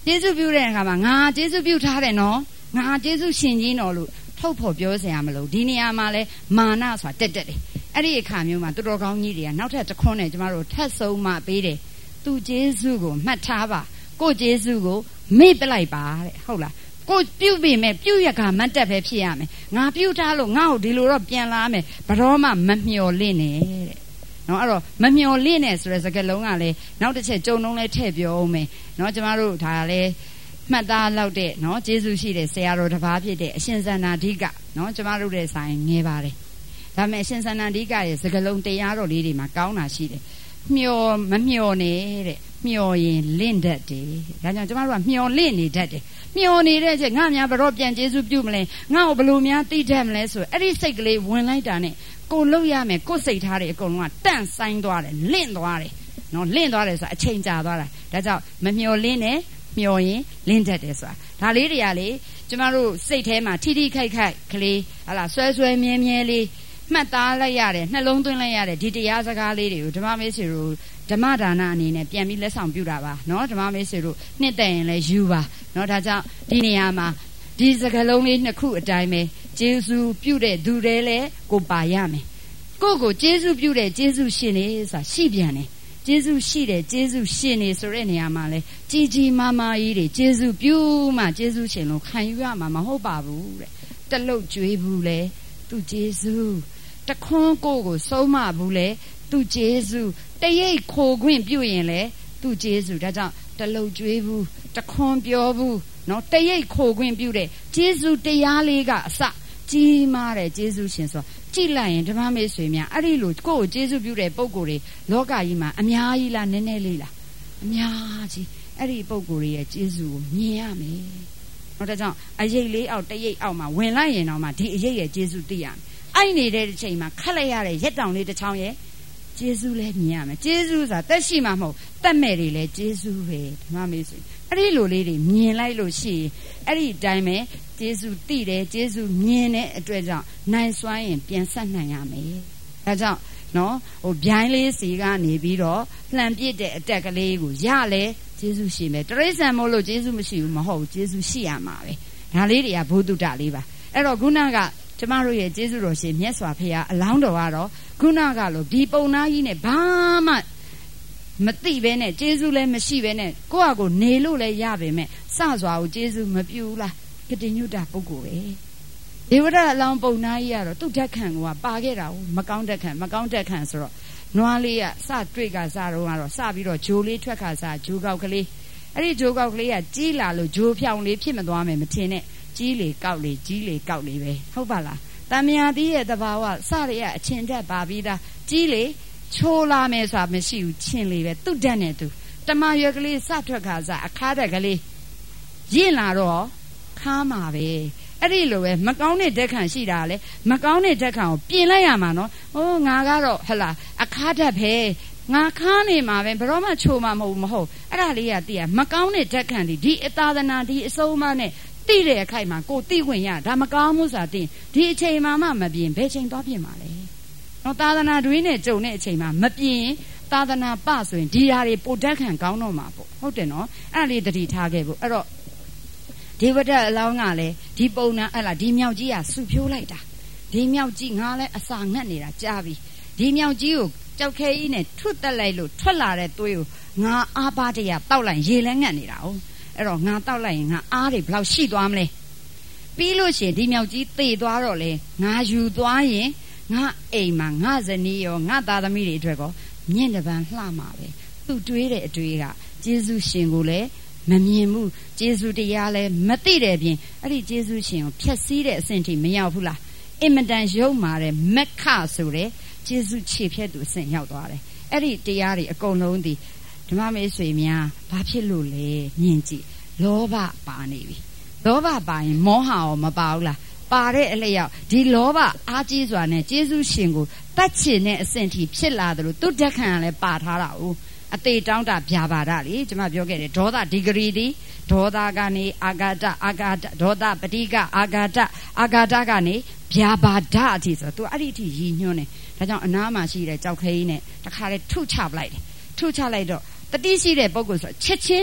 Speaker 1: ကျေးဇူးပြုတဲ့အခါမှာငါကျေးဇူးပြုထားတယ်နော်ငါကျေးဇူးရှင်ကြီးနော်လို့ထုတ်ဖို့ပြောစရာမလိုဒီနေရာမှာလဲမာနဆိုတာတက်တယ်အဲ့ဒီအခါမျိုးမှာသူတော်ကောင်းကြီးတွေကနောက်ထပ်တစ်ခွန်းနဲ့ကျမတို့ထပ်ဆုံးမှပေးတယ်သူကျေးဇူးကိုမှတ်ထားပါကိုကျေးဇူးကိုမေ့ပလိုက်ပါတဲ့ဟုတ်လားကိုပြုတ်ပြီမဲ့ပြုတ်ရကမတ်တက်ပဲဖြစ်ရမယ်ငါပြုတ်ထားလို့ငါ့ကိုဒီလိုတော့ပြန်လာမယ်ဘတော်မှမမျှော်လင့်နဲ့တဲ့နော်အဲ့တော့မမျှော်လင့်နဲ့ဆိုတဲ့စကားလုံးကလည်းနောက်တစ်ချက်ကြုံလုံးလဲထည့်ပြောအောင်မယ်နော်ကျမတို့ဒါလည်းမှတ်သားလောက်တဲ့နော်ကျေးဇူးရှိတဲ့ဆရာတော်တစ်ပါးဖြစ်တဲ့အရှင်ဇန္နာဓိကနော်ကျမတို့တဲ့ဆိုင်ငယ်ပါတယ်ဒါပေမဲ့အရှင်ဇန္နာဓိကရဲ့စကားလုံးတရားတော်လေးတွေမှာကောင်းတာရှိတယ်မမျှော်နေတဲ့မျှော်ရင်လင့်တတ်တယ်ဒါကြောင့်ကျမတို့ကမျှော်လင့်နေတတ်တယ်မျှော်နေတဲ့ချက်ငါများဘရောပြန်ကျေးဇူးပြုမလဲငါ့ကိုဘလို့များသိတတ်မလဲဆိုအဲ့ဒီစိတ်ကလေးဝင်လိုက်တာနဲ့ကိုလှုပ်ရမယ်ကိုစိတ်ထားတဲ့အကုန်လုံးကတန့်ဆိုင်သွားတယ်လင့်သွားတယ်နော်လင့်သွားတယ်ဆိုတာအချိန်ကြာသွားတာဒါကြောင့်မမျှော်လင့်နဲ့မျှော်ရင်လင့်တတ်တယ်ဆိုတာဒါလေးတွေကလေကျမတို့စိတ်ထဲမှာထိထိခိုက်ခိုက်ကလေးဟာလားဆွဲမြဲလေးမှတ်သားလိုက်ရတယ်နှလုံးသွင်းလိုက်ရတယ်ဒီတရားစကားလေးတွေကိုဓမ္မမေဆွေတို့ဓမ္မဒါနအနေနဲ့ပြန်ပြီးလက်ဆောင်ပြုတာပါနော်ဓမ္မမေဆွေတို့နှစ်သက်ရင်လည်းယူပါနော်ဒါကြောင့်ဒီနေရာမှာဒီစကားလုံးလေးနှစ်ခုအတိုင်းပဲကျေးဇူးပြုတဲ့သူတွေလည်းကိုပါရမယ်ကိုကျေးဇူးပြုတဲ့ကျေးဇူးရှင်နေဆိုတာရှိပြန်တယ်ကျေးဇူးရှိတယ်ကျေးဇူးရှင်နေဆိုတဲ့နေရာမှာလဲကြီးမားမားကြီးတွေကျေးဇူးပြုမှကျေးဇူးရှင်လို့ခံယူရမှာမဟုတ်ပါဘူးတဲ့တလုတ်ကျွေးဘူးလေသူကျေးဇူးတခွန်းကိုဆုံးမဘူးလေသူကျေးဇူးတရိပ်ခိုခွင့်ပြုရင်လေသူကျေးဇူးဒါကြောင့်တလုတ်ကျွေးဘူးတခွန်းပြောဘူးနော်တရိပ်ခိုခွင့်ပြုတဲ့ကျေးဇူးတရားလေးကအစကြီးမားတဲ့ကျေးဇူးရှင်ဆိုကြည့်လိုက်ရင်ဓမ္မမေဆွေများအဲ့ဒီလိုကိုယ့်ကိုကျေးဇူးပြုတဲ့ပုံကိုယ်တွေလောကကြီးမှာအများကြီးလားနည်းနည်းလေးလားအများကြီးအဲ့ဒီပုံကိုယ်တွေရဲ့ကျေးဇူးကိုမြင်ရမယ်။ဒါကြောင့်အရေးလေးအောက်တရိပ်အောက်မှာဝင်လိုက်ရင်တော့မှဒီအရေးရဲ့ကျေးဇူးသိရမယ်။အဲ့နေတဲ့အချိန်မှာခက်လိုက်ရတဲ့ရက်တောင်လေးတစ်ချောင်းရဲ့ကျေးဇူးလည်းမြင်ရမယ်။ကျေးဇူးဆိုတာတက်ရှိမှမဟုတ်တက်မဲ့တွေလည်းကျေးဇူးပဲဓမ္မမေဆွေအဲ့ဒီလိုလေးတွေမြင်လိုက်လို့ရှိရင်အဲ့ဒီအတိုင်းပဲကျေးဇူးသိတယ်ကျေးဇူးမြင်တဲ့အတွက်ကြောင့်နိုင်စွမ်းရင်ပြန်ဆက်နိုင်ရမယ်။ဒါကြောင့်နော်ဗျိုင်းလေးစီကနေပြီးတော့လှန်ပစ်တဲ့အတက်ကလေးကိုရလဲကျေးဇူးရှိမယ်တရိစ္ဆာန်မို့လို့ကျေးဇူးမရှိဘူးမဟုတ်ဘူးကျေးဇူးရှိရမှာပဲဒါလေးတွေကဘုဒ္ဓတလေးပါအဲ့တော့ခုနကကျမတို့ရဲ့ကျေးဇူးတော်ရှင်မြတ်စွာဘုရားအလောင်းတော်ကတော့ခုနကလို့ဒီပုံနာကြီးနဲ့ဘာမှမသိပဲနဲ့ကျေးဇူးလည်းမရှိပဲနဲ့ကိုယ့်အကိုနေလို့လည်းရပါမယ်စစွာကိုကျေးဇူးမပြုလားကတိညုတပုဂ္ဂိုလ်ပဲဒေဝရအလောင်းပုံနာကြီးကတော့သူ့ဓာတ်ခံကပါခဲ့တာမကောင်းဓာတ်ခံဆိုတော့နွားလေးကစတွေ့ကစတော့စပြီးတော့ဂျိုးလေးထွက်ခါစဂျိုးကောက်ကလေးအဲ့ဒီဂျိုးကောက်ကလေးကကြီးလာလို့ဂျိုးဖြောင်လေးဖြစ်မသွားမယ်မထင်နဲ့ကြီးလေကောက်လေပဲဟုတ်ပါလားတမယာသီးရဲ့တဘာဝစရရအချင်းတက်ပါပြီးသားကြီးလေချိုးလာမယ်ဆိုတာမရှိဘူးချင်းလေးပဲသူ့ဓာတ်နဲ့သူတမရွက်ကလေးစထွက်ခါစအခါတက်ကလေးရင့်လာတော့ခါမှာပဲအဲ့ဒီလိုပဲမကောင်းတဲ့ဓာတ်ခံရှိတာလေမကောင်းတဲ့ဓာတ်ခံကိုပြင်လိုက်ရမှာနော်ငါကတော့ဟလာအခါဓာတ်ပဲငါခါနေမှာပဲဘယ်တော့မှချိုးမှာမဟုတ်အဲ့ဒါလေးကသိရမကောင်းတဲ့ဓာတ်ခံဒီအသာသနာဒီအစုံမနဲ့သိတဲ့အခိုက်မှာကိုသိခွင့်ရဒါမကောင်းမှုဆိုတာသိဒီအချိန်မှမပြင်ဘယ်ချိန်သွားပြင်မှာလဲနော်သာသနာတွင်းနဲ့ကြုံတဲ့အချိန်မှာမပြင်သာသနာပဆိုရင်ဒီဓာတ်တွေပိုဓာတ်ခံကောင်းတော့မှာပေါ့ဟုတ်တယ်နော်အဲ့ဒါလေးတတိထားခဲ့ဖို့အဲ့တော့ဒေဝဒအလောင်းကလည်းဒီပုံနာအဲ့လားဒီမြောက်ကြီးကဆူဖြိုးလိုက်တာဒီမြောက်ကြီးငါလည်းအစာငတ်နေတာကြားပြီဒီမြောက်ကြီးကိုကြောက်ခဲကြီးနဲ့ထွတ်တက်လိုက်လို့ထွက်လာတဲ့သွေးကိုငါအားပါတရတောက်လိုက်ရေလဲငတ်နေတာ哦အဲ့တော့ငါတောက်လိုက်ရင်ငါအားတွေဘယ်လောက်ရှိသွားမလဲပြီးလို့ရှိရင်ဒီမြောက်ကြီးသေသွားတော့လေငါယူသွားရင်ငါအိမ်မှာငါဇနီးရောငါသားသမီးတွေအတွက်ကောမြင့်တပန်းလှမှာပဲသူတွေးတဲ့အတွေးကကျေးဇူးရှင်ကိုလည်းမမြင်ဘူးကျေးဇူးတရားလည်းမသိတဲ့ပြင်အဲ့ဒီကျေးဇူးရှင်ကိုဖျက်ဆီးတဲ့အဆင့်ထိမရောက်ဘူးလားအင်မတန်ယုံမာတဲ့မက္ခဆိုတဲ့ကျေးဇူးခြေဖြတ်သူအဆင့်ရောက်သွားတယ်အဲ့ဒီတရားတွေအကုန်လုံးဒီဓမ္မမေဆွေများဘာဖြစ်လို့လဲမြင်ကြည့်လောဘပါနေပြီလောဘပါရင်မောဟရောမပါဘူးလားပါတဲ့အလျောက်ဒီလောဘအားကြီးစွာနဲ့ကျေးဇူးရှင်ကိုတတ်ချင်တဲ့အဆင့်ထိဖြစ်လာတယ်လို့သူဓာတ်ခံကလည်းပါထားတာ哦အသေးတောင်းတာဗျာပါဒလေကျွန်မပြောခဲ့တယ်ဒေါသဒီဂရီဒီဒေါသကနေအာဂါတဒေါသပတိကအာဂါတကနေဗျာပါဒအထိဆိုတော့ तू အဲ့ဒီအထိရည်ညွှန်းတယ်ဒါကြောင့်အနားမှာရှိတဲ့ကြောက်ခဲကြီးနဲ့တခါလေထုချပလိုက်တယ်ထုချလိုက်တော့တတိရှိတဲ့ပုဂ္ဂိုလ်ဆိုချက်ချင်း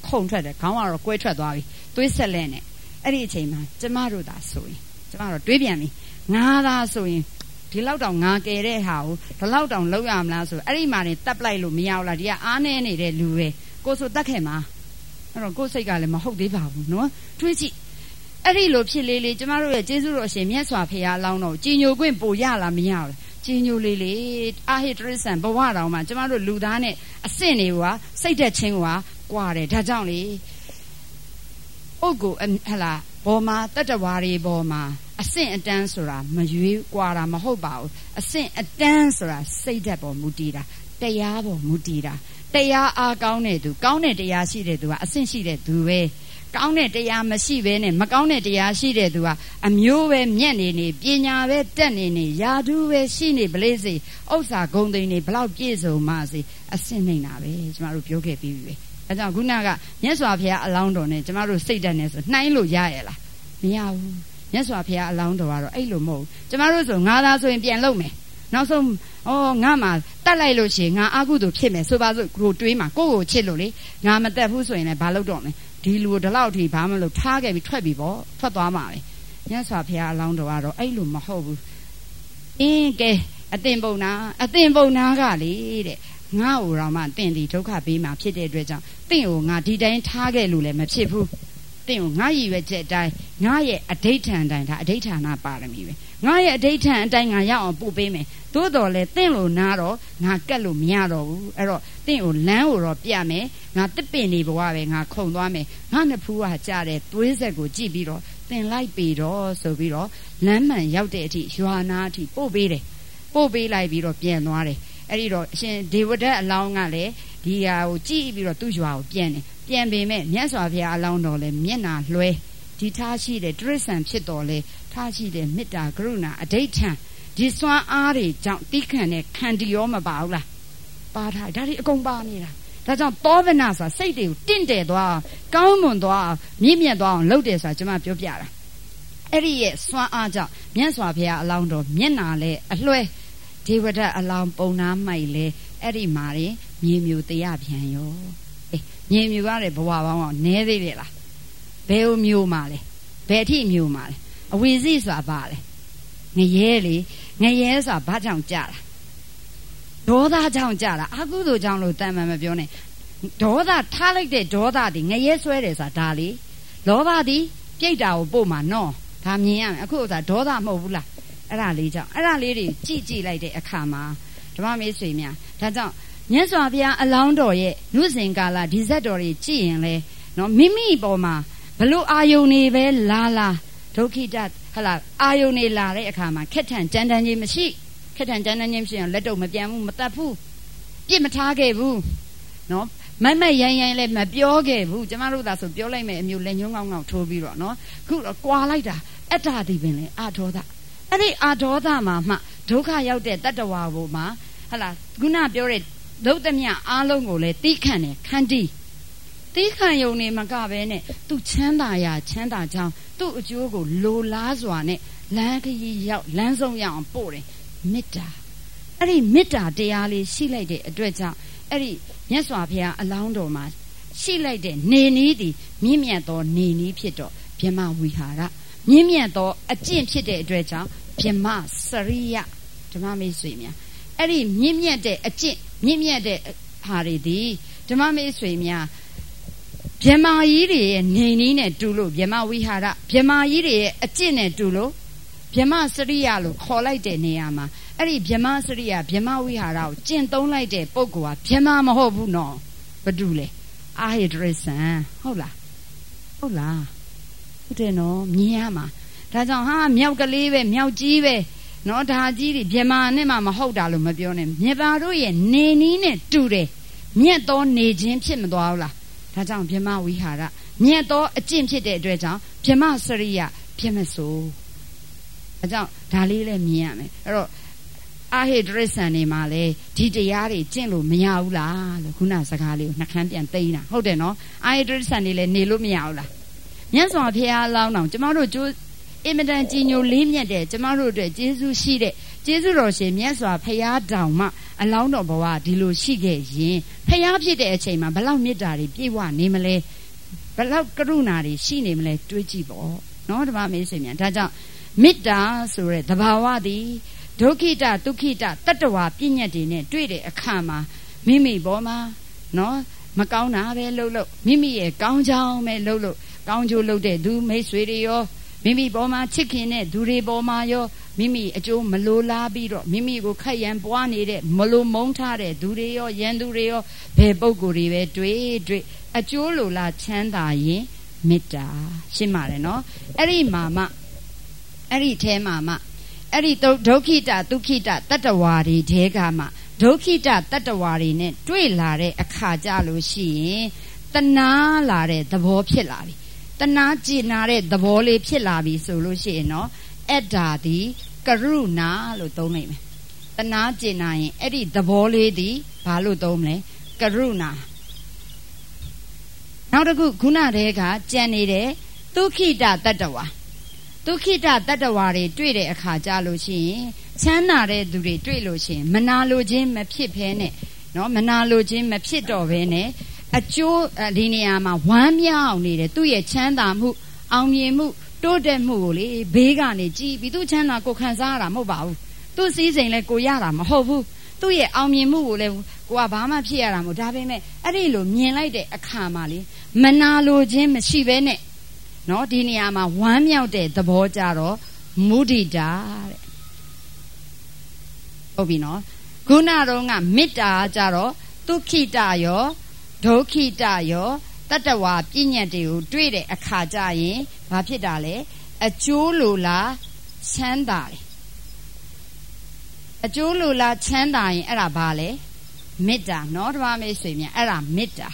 Speaker 1: ခုံထွက်တယ်ခေါင်းကတော့ကွဲထွက်သွားပြီသွေးဆက်လဲနဲ့အဲ့ဒီအချိန်မှာကျမတို့သာဆိုရင်ကျမတို့တွေးပြန်ပြီငါသာဆိုရင်ဒီလောက်တောင်ငါကယ်တဲ့ဟာကိုဒီလောက်တောင်လောက်ရမလားဆိုအဲ့ဒီမှာနေတက်ပလိုက်လို့မရဘူးလားဒီကအားနေနေတဲ့လူပဲကိုဆိုတက်ခဲ့မှာအဲ့တော့ကိုစိတ်ကလည်းမဟုတ်သေးပါဘူးနော်တွေးကြည့်အဲ့ဒီလိုဖြစ်လေးကျမတို့ရဲ့ကျေးဇူးတော်ရှင်မြတ်စွာဘုရားအလောင်းတော်ကြီးညိုခွင့်ပို့ရလားမရဘူးကြီးညိုလေးအာဟိတရစ္ဆန်ဘဝတော်မှာကျမတို့လူသားနဲ့အဆင့်တွေကစိတ်သက်ချင်းကကွာတယ်ဒါကြောင့်လေပုဂ္ဂိုလ်ဟလာဘောမှာတတ္တဝါတွေဘောမှာအဆင့်အတန်းဆိုတာမရွေးကွာတာမဟုတ်ပါဘူးအဆင့်အတန်းဆိုတာစိတ်ဓာတ်ပေါ်မူတည်တာတရားပေါ်မူတည်တာတရားအားကောင်းတဲ့သူကောင်းတဲ့တရားရှိတဲ့သူကအဆင့်ရှိတဲ့သူပဲကောင်းတဲ့တရားမရှိဘဲနဲ့မကောင်းတဲ့တရားရှိတဲ့သူကအမျိုးပဲမြက်နေနေပညာပဲတက်နေနေယာဓုပဲရှိနေပလေးစေဥစ္စာဂုဏ်သိမ်းနေဘလောက်ပြည့်စုံမှစေအဆင့်နေတာပဲကျမတို့ပြောခဲ့ပြီးပြီပဲအဲကြောင့်ခုနကမြတ်စွာဘုရားအလောင်းတော်နဲ့ကျမတို့စိတ်ဓာတ်နဲ့ဆိုနှိုင်းလို့ရရဲ့လားမရဘူးမြတ်စွာဘုရားအလောင်းတော်ကတော့အဲ့လိုမဟုတ်ဘူးကျမတို့ဆိုငါသာဆိုရင်ပြန်လုပ်မယ်နောက်ဆုံးငါမှတတ်လိုက်လို့ရှိရင်ငါအာကုသို့ဖြစ်မယ်ဆိုပါစို့ကိုတွေးမှာကိုကိုချစ်လို့လေငါမတက်ဘူးဆိုရင်လည်းဘာလုပ်တော့မလဲဒီလူဒီလောက်ထိဘာမှမလုပ်ထားခဲ့ပြီးထွက်ပြီပေါ့ထွက်သွားမှာပဲမြတ်စွာဘုရားအလောင်းတော်ကတော့အဲ့လိုမဟုတ်ဘူးကဲအသင်ပုံနာကလေတဲ့ငါ့ကိုတော့မှတင့်ဒီဒုက္ခပေးမှာဖြစ်တဲ့အတွက်ကြောင့်တင့်ကိုငါဒီတိုင်းထားခဲ့လို့လည်းမဖြစ်ဘူးတင့်ကိုငါရည်ရွယ်ချက်အတိုင်းငါရဲ့အဋိဋ္ဌံအတိုင်းဒါအဋိဋ္ဌာဏပါရမီပဲငါရဲ့အဋိဋ္ဌံအတိုင်းငါရောက်အောင်ပို့ပေးမယ်သို့တော်လဲတင့်လို့နားတော့ငါကက်လို့မရတော့ဘူးအဲ့တော့တင့်ကိုလမ်းကိုတော့ပြမယ်ငါတစ်ပင်နေဘဝပဲငါခုံသွားမယ်ငါနှစ်ဖူးကကြတဲ့သွေးဆက်ကိုကြည့်ပြီးတော့တင်လိုက်ပြီတော့ဆိုပြီးတော့လမ်းမှန်ရောက်တဲ့အထိရွာနာအထိပို့ပေးတယ်ပို့ပေးလိုက်ပြီးတော့ပြန်သွားတယ်အဲ့ဒီတော့အရှင်ဒေဝဒတ်အလောင်းကလည်းဒီဟာကိုကြည့်ပြီးတော့သူ့ရွာကိုပြန်တယ်ပြန်ပေမဲ့မြတ်စွာဘုရားအလောင်းတော်လည်းမျက်နာလွှဲဒီထားရှိတဲ့တိရစ္ဆာန်ဖြစ်တော်လဲထားရှိတဲ့မေတ္တာကရုဏာအဋိဋ္ဌံဒီစွမ်းအားတွေကြောင့်တိခန့်တဲ့ခန္တီရောမပါဘူးလားပါထားဒါတွေအကုန်ပါနေတာဒါကြောင့်သောဗနာဆိုတာစိတ်တွေကိုတင့်တယ်သွားကောင်းမွန်သွားမြင့်မြတ်သွားအောင်လုပ်တယ်ဆိုတာကျွန်မပြောပြတာအဲ့ဒီရဲ့စွမ်းအားကြောင့်မြတ်စွာဘုရားအလောင်းတော်မျက်နာလဲအလွှဲဒေဝဒတ်အလောင်းပုံနာမိုက်လဲအဲ့ဒီမှာမြေမြူတရားပြန်ရောမြေမြူရတဲ့ဘဝပေါင်းကနဲသေးတယ်လားဘယ်လိုမျိုးမှာလဲဘယ်အထိမျိုးမှာလဲအဝိဇ္ဇဆိုတာဘာလဲငရဲလေငရဲဆိုတာဘာကြောင့်ကြတာဒေါသကြောင့်ကြတာအကုသိုလ်ကြောင့်လို့တန်မှန်မပြောနဲ့ဒေါသထားလိုက်တဲ့ဒေါသဒီငရဲဆွဲတယ်ဆိုတာဒါလေလောဘဒီပြိတ္တာကိုပို့မှာနော်ဒါမြင်ရမယ်အခုကဒေါသမဟုတ်ဘူးလားအဲ့ဒါလေးကြောင့်အဲ့ဒါလေးတွေကြည့်လိုက်တဲ့အခါမှာဓမ္မမေးဆွေများဒါကြောင့်မြတ်စွာဘုရားအလောင်းတော်ရဲ့လူစဉ်ကာလဒီဇက်တော်တွေကြည့်ရင်လဲနော်မိမိပေါ်မှာဘလို့အာယုန်နေပဲလာဒုက္ခိတဟလာအာယုန်နေလာတဲ့အခါမှာခက်ထန်ကြမ်းတမ်းခြင်းမရှိခက်ထန်ကြမ်းတမ်းခြင်းမရှိရင်လက်တော့မပြန်ဘူးမတတ်ဘူးပြစ်မထားခဲ့ဘူးနော်မိုက်ရိုင်းလည်းမပြောခဲ့ဘူးကျမတို့သာဆိုပြောလိုက်မယ်အမျိုးလက်ညှိုးငေါထိုးပြီးတော့နော်ခုတော့ကွာလိုက်တာအတ္တဒီပင်လေအာဒေါသအဲ့ဒီအာဒေါသမှာမှဒုက္ခရောက်တဲ့တတ္တဝါဘုံမှာဟလာခုနပြောတဲ့ဒုသမြအားလုံးကိုလည်းတီးခန့်တယ်ခန္တီတီးခန့်ယုံနေမကပဲနဲ့သူချမ်းသာရာချမ်းသာကြောင်းသူ့အကျိုးကိုလိုလားစွာနဲ့လမ်းခရီးရောက်လမ်းဆုံးရောက်အောင်ပို့တယ်မေတ္တာအဲ့ဒီမေတ္တာတရားလေးရှိလိုက်တဲ့အတွက်ကြောင့်အဲ့ဒီမြတ်စွာဘုရားအလောင်းတော်မှာရှိလိုက်တဲ့နေနည်းသည်မြင့်မြတ်သောနေနည်းဖြစ်တော့ဗြဟ္မဝိဟာရမြင့်မြတ်သောအကျင့်ဖြစ်တဲ့အတွက်ကြောင့်ဗြဟ္မစရိယဓမ္မမိတ်ဆွေများအဲ့ဒီမြင့်မြတ်တဲ့အကျင့်မြင့်မြတ်တဲ့ဟာတွေဒီဓမ္မမိတ်ဆွေများဗြဟ္မာကြီးတွေရဲ့နေနည်းနဲ့တူလို့ဗြဟ္မဝိဟာရဗြဟ္မာကြီးတွေရဲ့အကျင့်နဲ့တူလို့ဗြဟ္မစရိယလို့ခေါ်လိုက်တဲ့နေရာမှာအဲ့ဒီဗြဟ္မစရိယဗြဟ္မဝိဟာရကိုကျင့်သုံးလိုက်တဲ့ပုဂ္ဂိုလ်ကဗြဟ္မာမဟုတ်ဘူးနော်ဘာတူလဲအာဟိတရစ္ဆာန်ဟုတ်လားဟုတ်တယ်နော်မြင်ရမှာဒါကြောင့်မြောက်ကလေးပဲမြောက်ကြီးပဲနော်ဒါကြီးတွေဗြဟ္မာနဲ့မှမဟုတ်တာလို့မပြောနဲ့မြတ်ပါတို့ရဲ့နေနည်းနဲ့တူတယ်မြတ်သောနေခြင်းဖြစ်မသွားဘူးလားဒါကြောင့်ဗြဟ္မဝိဟာရမြတ်သောအကျင့်ဖြစ်တဲ့အတွက်ကြောင့်ဗြဟ္မစရိယဖြစ်မဆိုးဒါကြောင့်ဒါလေးလည်းမြင်ရမယ်အဲ့တော့အာဟိတရစ္ဆာန်နေမှာလေဒီတရားတွေကျင့်လို့မရဘူးလားလို့ခုနစကားလေးကိုနှခမ်းပြန်သိမ်းတာဟုတ်တယ်နော်အာဟိတရစ္ဆာန်နေလည်းနေလို့မရဘူးလားမြတ်စွာဘုရားအလောင်းတော်ကျမတို့အင်မတန်ကြည်ညိုလေးမြတ်တဲ့ကျမတို့အတွက်ကျေးဇူးရှိတဲ့ကျေးဇူးတော်ရှင်မြတ်စွာဘုရားတောင်မှအလောင်းတော်ဘဝဒီလိုရှိခဲ့ရင်ဘုရားဖြစ်တဲ့အချိန်မှာဘလောက်မေတ္တာတွေပြည့်ဝနေမလဲဘလောက်ကရုဏာတွေရှိနေမလဲတွေးကြည့်ပေါ့နော်ဓမ္မမေးဆွေများဒါကြောင့်မေတ္တာဆိုတဲ့သဘာဝသည်ဒုက္ခိတဒုက္ခိတတတ္တဝါပြည့်ညတ်တွေနဲ့တွေ့တဲ့အခါမှာမိမိပေါ်မှာနော်မကောင်းတာပဲလှုပ်လို့မိမိရဲ့ကောင်းချောင်းပဲလှုပ်လို့ကောင်းကျိုးလှုပ်တဲ့သူမိတ်ဆွေတွေရောမိမိပေါ်မှာချစ်ခင်တဲ့သူတွေပေါ်မှာရောမိမိအကျိုးမလိုလားပြီးတော့မိမိကိုခက်ရန်ပွားနေတဲ့မလိုမုန်းထားတဲ့သူတွေရောရန်သူတွေရောဘယ်ပုဂ္ဂိုလ်တွေပဲတွေ့အကျိုးလိုလားချမ်းသာရင်မေတ္တာရှင်းပါတယ်နော်အဲ့ဒီမှာမှအဲ့ဒီထဲမှာမှအဲ့ဒီဒုက္ခိတဒုက္ခိတတတ္တဝါတွေထဲကမှဒုက္ခိတတတ္တဝါတွေနဲ့တွေ့လာတဲ့အခါကြလို့ရှိရင်တဏှာလာတဲ့သဘောဖြစ်လာပြီတဏှာကျင်နာတဲ့သဘောလေးဖြစ်လာပြီဆိုလို့ရှိရင်နော်အဲ့ဒါဒီကရုဏာလို့သုံးနိုင်မယ်တဏှာကျင်နာရင်အဲ့ဒီသဘောလေးဒီဘာလို့သုံးမလဲကရုဏာနောက်တစ်ခုခုနတည်းကကြံနေတဲ့ဒုက္ခိတတတ္တဝါဒုက္ခိတတတ္တဝါတွေတွေ့တဲ့အခါကြလို့ရှိရင်ချမ်းသာတဲ့သူတွေတွေ့လို့ရှိရင်မနာလိုခြင်းမဖြစ်ဘဲနဲ့နော်မနာလိုခြင်းမဖြစ်တော့ဘဲနဲ့အကျိုးဒီနေရာမှာဝမ်းမြောက်နေတယ်သူ့ရဲ့ချမ်းသာမှုအောင်မြင်မှုတိုးတက်မှုကိုလေဘေးကနေကြည်ပြီးသူ့ချမ်းသာကိုခံစားရတာမဟုတ်ပါဘူးသူ့စည်းစိမ်လည်းကိုရတာမဟုတ်ဘူးသူ့ရဲ့အောင်မြင်မှုကိုလည်းကိုကဘာမှဖြစ်ရတာမဟုတ်ဒါပေမဲ့အဲ့ဒီလိုမြင်လိုက်တဲ့အခါမှာလေမနာလိုခြင်းမရှိဘဲနဲ့နော်ဒီနေရာမှာဝမ်းမြောက်တဲ့သဘောကြတော့မုဒိတာတဲ့ဟုတ်ပြီနော်ခုနတော့ကမေတ္တာကြတော့ဒုက္ခိတရောဒုက္ခိတရောတတ္တဝါပြည့်ညတ်တွေကိုတွေ့တဲ့အခါကြရင်ဘာဖြစ်တာလဲအကျိုးလိုလားချမ်းသာတယ်အကျိုးလိုလားချမ်းသာရင်အဲ့ဒါဘာလဲမေတ္တာနော်ဓမ္မမေဆွေများအဲ့ဒါမေတ္တာ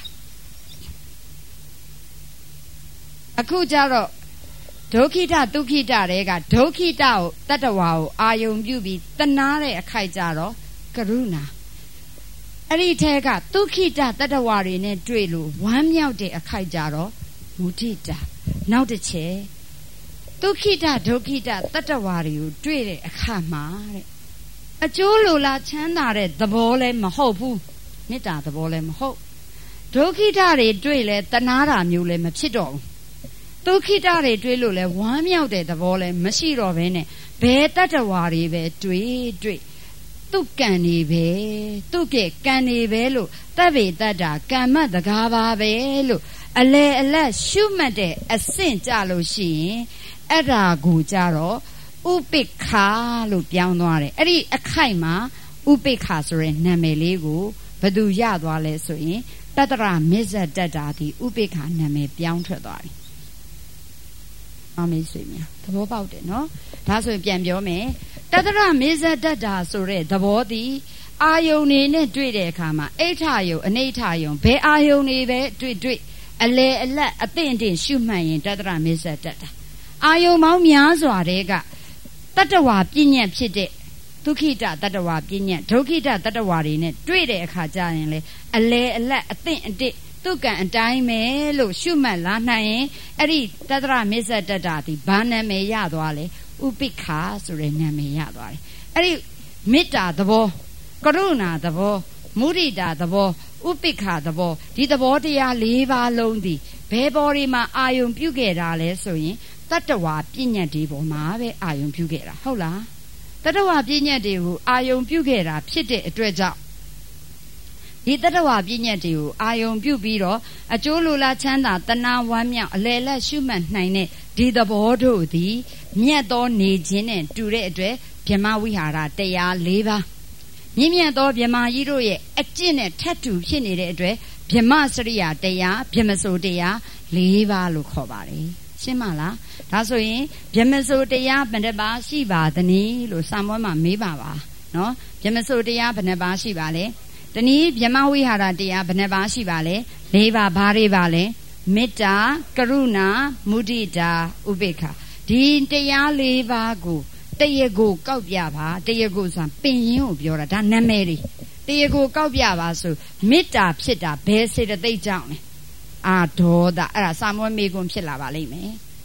Speaker 1: အခုကြတော့ဒုက္ခိတဒုက္ခိတတွေကဒုက္ခိတကိုတတ္တဝါကိုအာယုံပြုပြီးတနာတဲ့အခိုက်ကြတော့ကရုဏာအဲ့ဒီထဲကဒုက္ခိတတတ္တဝါတွေနဲ့တွေ့လို့ဝမ်းမြောက်တဲ့အခိုက်ကြတော့မုဒိတာနောက်တစ်ချက်ဒုက္ခိတဒုက္ခိတတတ္တဝါတွေကိုတွေ့တဲ့အခါမှာတဲ့အကျိုးလိုလားချမ်းသာတဲ့သဘောလည်းမဟုတ်ဘူးမေတ္တာသဘောလည်းမဟုတ်ဒုက္ခိတတွေတွေ့လဲတနာတာမျိုးလည်းမဖြစ်တော့ဘူးဒုက္ခိတတွေတွေ့လို့လဲဝမ်းမြောက်တဲ့သဘောလည်းမရှိတော့ဘဲနဲ့ဘယ်တတ္တဝါတွေပဲတွေ့သူကံနေပဲသူကကံနေပဲလို့တပ်ပေတတ်တာကမ္မတကားပါပဲလို့အလဲအလတ်ရှုမှတ်တဲ့အဆင့်ကြလို့ရှိရင်အဲ့ဒါကိုကြတော့ဥပိ္ပခာလို့ပြောင်းသွားတယ်အဲ့ဒီအခိုက်မှာဥပိ္ပခာဆိုတဲ့နာမည်လေးကိုဘယ်သူရသွားလဲဆိုရင်တတ္တရမစ္ဆတတ္တာဒီဥပိ္ပခာနာမည်ပြောင်းထွက်သွားတယ်အမေဆွေများသဘောပေါက်တယ်နော်ဒါဆိုရင်ပြန်ပြောမယ်တတ္တရမေဇတတ္တာဆိုတဲ့သဘောသည်အာယုန်နေနဲ့တွေ့တဲ့အခါမှာအိဋ္ဌယုံအနိဋ္ဌယုံဘယ်အာယုန်နေပဲတွေ့အလေအလတ်အသင့်အင့်ရှုမှတ်ရင်တတ္တရမေဇတတ္တာအာယုန်ပေါင်းများစွာတွေကတတ္တဝါပြည့်ညတ်ဖြစ်တဲ့ဒုက္ခိတတတ္တဝါပြည့်ညတ်ဒုက္ခိတတတ္တဝါတွေနဲ့တွေ့တဲ့အခါကျရင်လေအလေအလတ်အသင့်အင့်သူကံအတိုင်းပဲလို့ရှုမှတ်လာနိုင်ရင်အဲ့ဒီတတ္တရမေဇတတ္တာဒီဘာနာမည်ရသွားလဲဥပိ္ပခာဆိုတဲ့နာမည်ရသွားတယ်အဲ့ဒီမေတ္တာသဘောကရုဏာသဘောမုဒိတာသဘောဥပိ္ပခာသဘောဒီသဘောတရား၄ပါးလုံးဒီဘယ်ပေါ်ဒီမှာအာယုံပြုခဲ့တာလဲဆိုရင်တတ္တဝါပြည့်ညတ်ဒီပေါ်မှာပဲအာယုံပြုခဲ့တာဟုတ်လားတတ္တဝါပြည့်ညတ်တွေကိုအာယုံပြုခဲ့တာဖြစ်တဲ့အတွက်ကြောင့်ဒီတတ္တဝါပြည့်ညတ်တွေကိုအာယုံပြုပြီးတော့အကျိုးလိုလားချမ်းသာတဏှာဝမ်းမြောက်အလယ်လက်ရှုမှတ်နိုင်တဲ့ဒီသဘောတို့သည်မြတ်သောနေခြင်းနဲ့တူတဲ့အတွက်ဗြဟ္မဝိဟာရတရား၄ပါးမြင့်မြတ်သောဗြဟ္မာကြီးတို့ရဲ့အကျင့်နဲ့ထပ်တူဖြစ်နေတဲ့အတွက်ဗြဟ္မစရိယတရားဗြဟ္မစိုးတရား၄ပါးလို့ခေါ်ပါတယ်ရှင်းမလားဒါဆိုရင်ဗြဟ္မစိုးတရားဘယ်နှပါးရှိပါသနည်းလို့စာမွေးမှာမေးပါနော်ဗြဟ္မစိုးတရားဘယ်နှပါးရှိပါလဲတနည်းဗြဟ္မဝိဟာရတရားဘယ်နှပါးရှိပါလဲ၄ပါးဘာတွေပါလဲမေတ္တာကရုဏာမုဒိတာဥပိ္ပခာဒီတရား၄ပါးကိုတရကိုကောက်ပြပါတရကိုဆိုပင်ရင်းကိုပြောတာဒါနာမည်တွေတရကိုကောက်ပြပါဆိုမေတ္တာဖြစ်တာဘယ်စေတသိက်ကြောင့်လဲအာဒေါသအဲ့ဒါစာမွေးမေကွန်းဖြစ်လာပါလိမ့်မယ်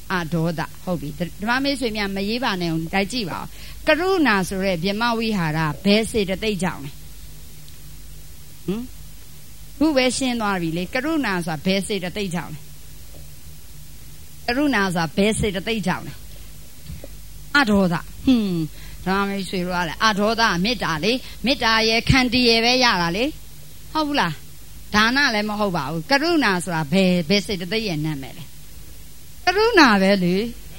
Speaker 1: အာဒေါသဟုတ်ပြီဓမ္မမေဆွေများမရေးပါနဲ့အောင်တိုက်ကြည့်ပါဦးကရုဏာဆိုတဲ့ဗြဟ္မဝိဟာရဘယ်စေတသိက်ကြောင့်လဲခုပဲရှင်းသွားပြီလေကရုဏာဆိုတာဘယ်စေတသိက်ကြောင့်လဲကရုဏာဆိုတာဘယ်စေတသိက်ကြောင့်လဲအာဒေါသဓမ္မမေဆွေတို့ကလည်းအာဒေါသမေတ္တာလေမေတ္တာရဲ့ခန္တီရဲ့ပဲရတာလေဟုတ်ဘူးလားဒါနလည်းမဟုတ်ပါဘူးကရုဏာဆိုတာဘယ်စေတသိက်ရဲ့နာမည်လဲကရုဏာပဲလေ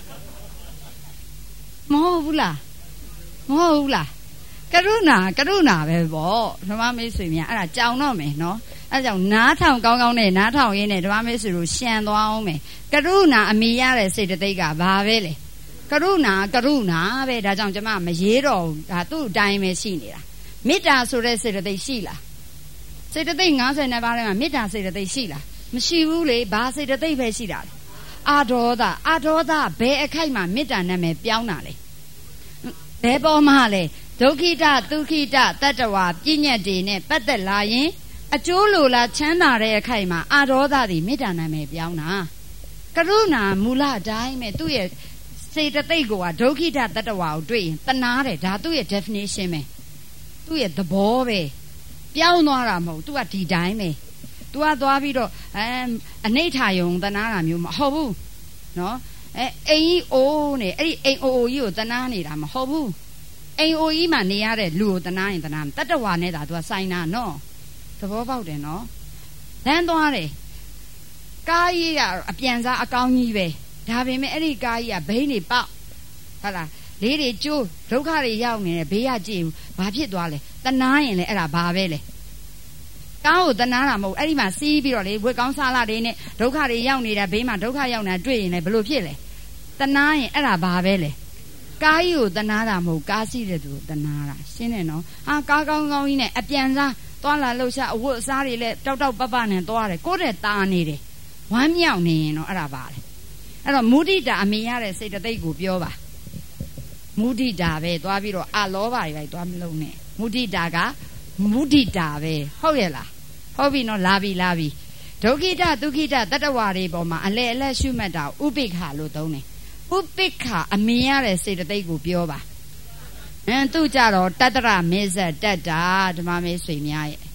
Speaker 1: မဟုတ်ဘူးလားမဟုတ်ဘူးလားကရုဏာပဲပေါ့ဓမ္မမေဆွေများအဲ့ဒါကြောင်တော့မယ်နော်အဲ့ကြောင့်နားထောင်ကောင်းကောင်းနဲ့နားထောင်ရင်းနဲ့ဓမ္မမေဆွေတို့ရှံသွားအောင်မယ်ကရုဏာအမိရတဲ့စေတသိက်ကဘာပဲလဲကရုဏာပဲဒါကြောင့်ကျမမရေးတော့ဘူးဒါသူ့အတိုင်းပဲရှိနေတာမေတ္တာဆိုတဲ့စေတသိက်ရှိလားစေတသိက်52ပါးထဲမှာမေတ္တာစေတသိက်ရှိလားမရှိဘူးလေဘာစေတသိက်ပဲရှိတာလဲအာဒေါသဘယ်အခိုက်မှာမေတ္တာနာမည်ပြောင်းတာလဲဘယ်ပေါ်မှာလဲဒုက္ခိတဒုက္ခိတတတ္တဝါပြည့်ညတ်တွေနဲ့ပတ်သက်လာရင်အကျိုးလိုလားချမ်းသာတဲ့အခိုက်မှာအာဒေါသသည်မေတ္တာနာမည်ပြောင်းတာကရုဏာမူလအတိုင်းပဲသူ့ရဲ့စေတသိက်ကဒုက္ခိတတတ္တဝါကိုတွေ့ရင်တနာတယ်ဒါသူ့ရဲ့ definition ပဲသူ့ရဲ့သဘောပဲပြောင်းသွားတာမဟုတ် तू ကဒီတိုင်းပဲ तू ကသွားပြီးတော့အနိဋ္ဌာယုံတနာတာမျိုးမဟုတ်ဘူးနော်အိမ်ကြီးအိုးနေအဲ့ဒီအိမ်အိုကြီးကိုတနာနေတာမဟုတ်ဘူးအိမ်အိုကြီးမှာနေရတဲ့လူကိုတနာရင်တနာတတ္တဝါနဲ့သာ तू ကဆိုင်တာနော်သဘောပေါက်တယ်နော်လမ်းသွားတယ်ကားကြီးကအပြန်စားအကောင်းကြီးပဲဒါပေမဲ့အဲ့ဒီကားကြီးကဘိန်းတွေပေါက်ဟုတ်လားလေးတွေကျိုးဒုက္ခတွေရောက်နေတယ်ဘေးကကြည့်ဘူးဘာဖြစ်သွားလဲတနာရင်လေအဲ့ဒါဘာပဲလဲကားကိုတနာတာမဟုတ်အဲ့ဒီမှာစီးပြီးတော့လေဝက်ကောင်းစားလာတွေနဲ့ဒုက္ခတွေရောက်နေတာဘေးမှာဒုက္ခရောက်နေတာတွေ့ရင်လေဘယ်လိုဖြစ်လဲတနာရင်အဲ့ဒါဘာပဲလဲကားကြီးကိုတနာတာမဟုတ်ကားစီးတဲ့သူကိုတနာတာရှင်းတယ်နော်ကားကောင်းကြီးနဲ့အပြန်စားသွားလာလှုပ်ရှားအဝတ်အစားတွေလည်းတောက်ပပနဲ့သွားတယ်ကိုယ့်တဲ့တာနေတယ်ဝမ်းမြောက်နေရင်တော့အဲ့ဒါပါလေအဲ့တော့မုဒိတာအမိရတဲ့စိတ်တသိက်ကိုပြောပါမုဒိတာပဲသွားပြီးတော့အလောဘတွေသွားမလုံးနဲ့မုဒိတာကမုဒိတာပဲဟုတ်ရဲ့လားဟုတ်ပြီနော်လာပြီဒုက္ခိတဒုက္ခိတတတ္တဝါတွေပေါ်မှာအလဲအလဲရှုမှတ်တာဥပိ္ပခာလို့သုံးတယ်ဥပိ္ပခာအမြင်ရတဲ့စေတသိက်ကိုပြောပါသူကြတော့တတ္တရမေဇတတ္တာဓမ္မမေဆွေများရဲ့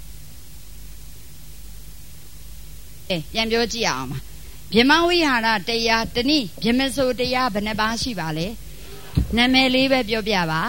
Speaker 1: ပြန်ပြောကြည့်အောင်ပါဗြဟ္မဝိဟာရတရားတနည်းဗြဟ္မစိုးတရားဘယ်နှပါးရှိပါလဲနာမည်လေးပဲပြောပြပါ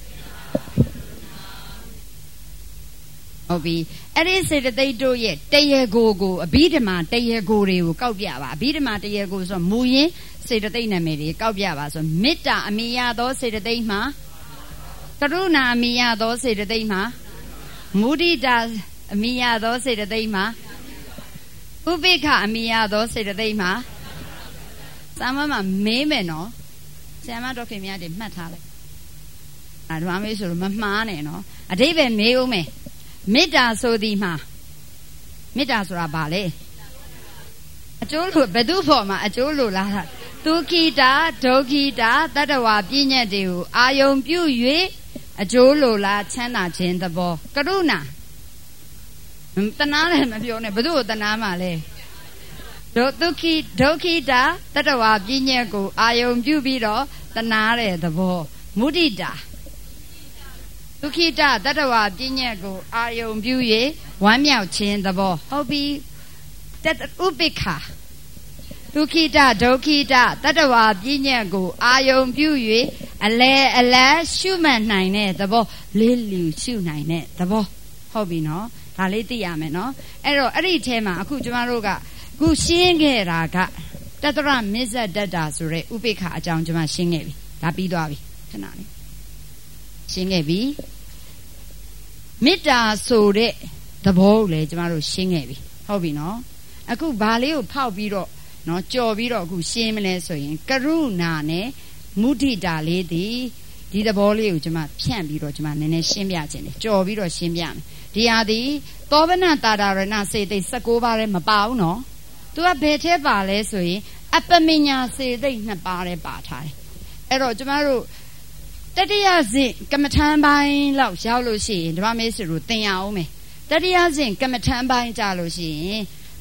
Speaker 1: ဟုတ်ပြီအဲ့ဒီစေတသိက်တို့ရဲ့တရားကိုအဘိဓမ္မာတရားကိုတွေကိုကောက်ပြပါအဘိဓမ္မာတရားကိုဆိုမူရင်းစေတသိက်နာမည်တွေကောက်ပြပါဆိုမေတ္တာအမိယသောစေတသိက်မှာကရုဏာအမိယသောစေတသိက်မှာမုဒိတာအမိယသောစေတသိက်မှာဥပိ္ပခအမိယသောစေတသိက်မှာစာမမှာမေးမယ်နော်ဆရာမတော်ခင်များတွေမှတ်ထားလိုက်ဓမ္မမေးဆိုတော့မမှားနဲ့နော်အဓိပ္ပာယ်မေးဦးမယ်မေတ္တာဆိုသည်မှာမေတ္တာဆိုတာဘာလဲအကျိုးလို့ဘယ်သူဖို့မှာအကျိုးလို့လားဒုက္ခိတာဒုက္ခိတာတတ္တဝါပြည့်ညတ်တွေကိုအာယုံပြု၍အကျိုးလို့လားချမ်းသာခြင်းသဘောကရုဏာတနာလည်းမပြောနဲ့ဘယ်သူ့ကိုတနာမှလဲဒုက္ခိတာတတ္တဝါပြည့်ညတ်ကိုအာယုံပြုပြီးတော့တနာတဲ့သဘောမုဒိတာဒုက္ခိတတတ္တဝါပြည့်ညတ်ကိုအာယုံပြု၍ဝမ်းမြောက်ခြင်းသဘောဟုတ်ပြီဥပိ္ပခာဒုက္ခိတဒုက္ခိတတတ္တဝါပြည့်ညတ်ကိုအာယုံပြု၍အလဲရှုမှတ်နိုင်တဲ့သဘောလေးလူရှုနိုင်တဲ့သဘောဟုတ်ပြီနော်ဒါလေးသိရမယ်နော်အဲ့တော့အဲ့ဒီထဲမှာအခုကျမတို့ကခုရှင်းခဲ့တာကတတ္တရမစ္ဆတတ္တာဆိုတဲ့ဥပိ္ပခာအကြောင်းကျမရှင်းခဲ့ပြီဒါပြီးသွားပြီခဏလေးရှင်းခဲ့ပြီမေတ္တာဆိုတဲ့သဘောကိုလည်းကျမတို့ရှင်းခဲ့ပြီဟုတ်ပြီနော်အခုဘာလေးကိုဖောက်ပြီးတော့နော်ကြော်ပြီးတော့အခုရှင်းမလဲဆိုရင်ကရုဏာနဲ့မုဒိတာလေးဒီသဘောလေးကိုကျမဖြန့်ပြီးတော့ကျမနည်းနည်းရှင်းပြခြင်းတယ်ကြော်ပြီးတော့ရှင်းပြမယ်ဒီဟာဒီသောဗနတာဒရဏစေတိတ်16ပါးလည်းမပါဘူးနော်သူကဘယ်ထဲပါလဲဆိုရင်အပမညာစေတိတ်2ပါးလည်းပါထားတယ်အဲ့တော့ကျမတို့တတိယစဉ်ကမ္မထံပိုင်းလောက်ရောက်လို့ရှိရင်ဓမ္မမေးဆွေတို့သင်ရအောင်မယ်တတိယစဉ်ကမ္မထံပိုင်းကြလို့ရှိရင်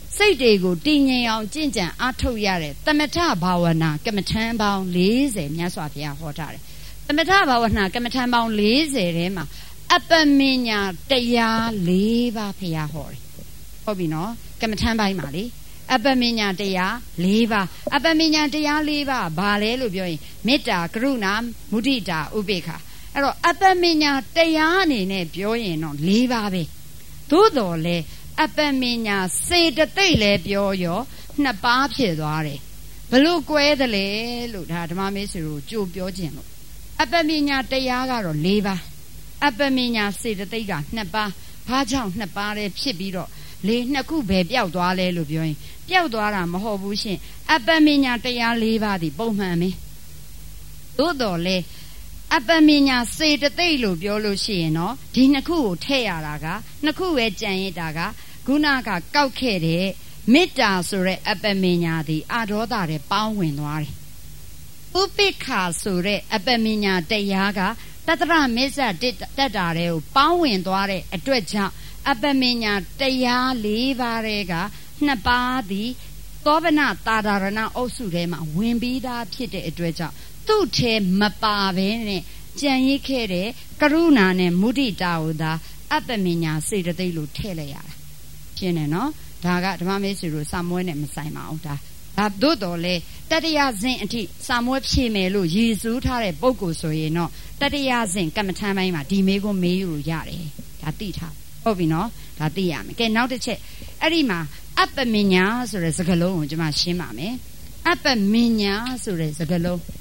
Speaker 1: စိတ်တွေကိုတည်ငြိမ်အောင်ကြင်ကြံအားထုတ်ရတဲ့သမထဘာဝနာကမ္မထံပေါင်း40မြတ်စွာဘုရားဟောထားတယ်သမထဘာဝနာကမ္မထံပေါင်း40ထဲမှာအပ္ပမညာတရား4ပါးဘုရားဟောတယ်ဟုတ်ပြီနော်ကမ္မထံပိုင်းမှာလေအပ္ပမညာတရား4ပါးအပ္ပမညာတရား4ပါးဘာလဲလို့ပြောရင်မေတ္တာကရုဏာမုဒိတာဥပေက္ခအဲ့တော့အပ္ပမညာတရားအနေနဲ့ပြောရင်တော့4ပါးပဲသို့တော်လဲအပ္ပမညာစေတသိက်လဲပြောရော2ပါးဖြစ်သွားတယ်ဘလို့ကွဲတယ်လဲလို့ဒါဓမ္မမေဆွေတို့ကြိုပြောခြင်းလို့အပ္ပမညာတရားကတော့4ပါးအပ္ပမညာစေတသိက်က2ပါးဘာကြောင့်2ပါးလဲဖြစ်ပြီးတော့2ခုပဲပျောက်သွားလဲလို့ပြောရင်ပျောက်သွားတာမဟုတ်ဘူးရှင်အပ္ပမညာတရား4ပါးဒီပုံမှန်ပဲသို့တော်လဲအပ္ပမညာစေတသိက်လို့ပြောလို့ရှိရင်တော့ဒီ2ခုကိုထည့်ရတာက2ခုပဲကြံရတာကခုနကကောက်ခဲ့တဲ့မေတ္တာဆိုတဲ့အပ္ပမညာဒီအာဒေါသတွေပေါင်းဝင်သွားတယ်ဥပိ္ပခာဆိုတဲ့အပ္ပမညာတရားကတတရမစ္ဆတက်တာတွေကိုပေါင်းဝင်သွားတဲ့အတွက်ကြောင့်အပ္ပမညာတရား4ပါးတွေက2ပါးသည်သောဗနတာဒရဏအုပ်စုထဲမှာဝင်ပြီးသားဖြစ်တဲ့အတွက်ကြောင့်သူ့ထဲမပါဘဲနဲ့ကြံရစ်ခဲ့တဲ့ကရုဏာနဲ့မုဒိတာကိုသာအပ္ပမညာစေတသိက်လို့ထည့်လိုက်ရတာရှင်းတယ်နော်ဒါကဓမ္မမေဆွေတို့စာမွေးနဲ့မဆိုင်ပါဘူးဒါသို့တော်လဲတတိယဇင်အထိစာမွေးဖြည့်မယ်လို့ရည်စူးထားတဲ့ပုဂ္ဂိုလ်ဆိုရင်တော့တတိယဇင်ကမ္မထမ်းပိုင်းမှာဒီမေးခွန်းမေးလို့ရတယ်ဒါသိထားဟုတ်ပြီနော်ဒါသိရမယ်ကဲနောက်တစ်ချက်အဲ့ဒီမှာအပ္ပမညာဆိုတဲ့စကားလုံးကိုကျွန်မရှင်းပါမယ်အပ္ပမညာဆိုတဲ့စကားလုံး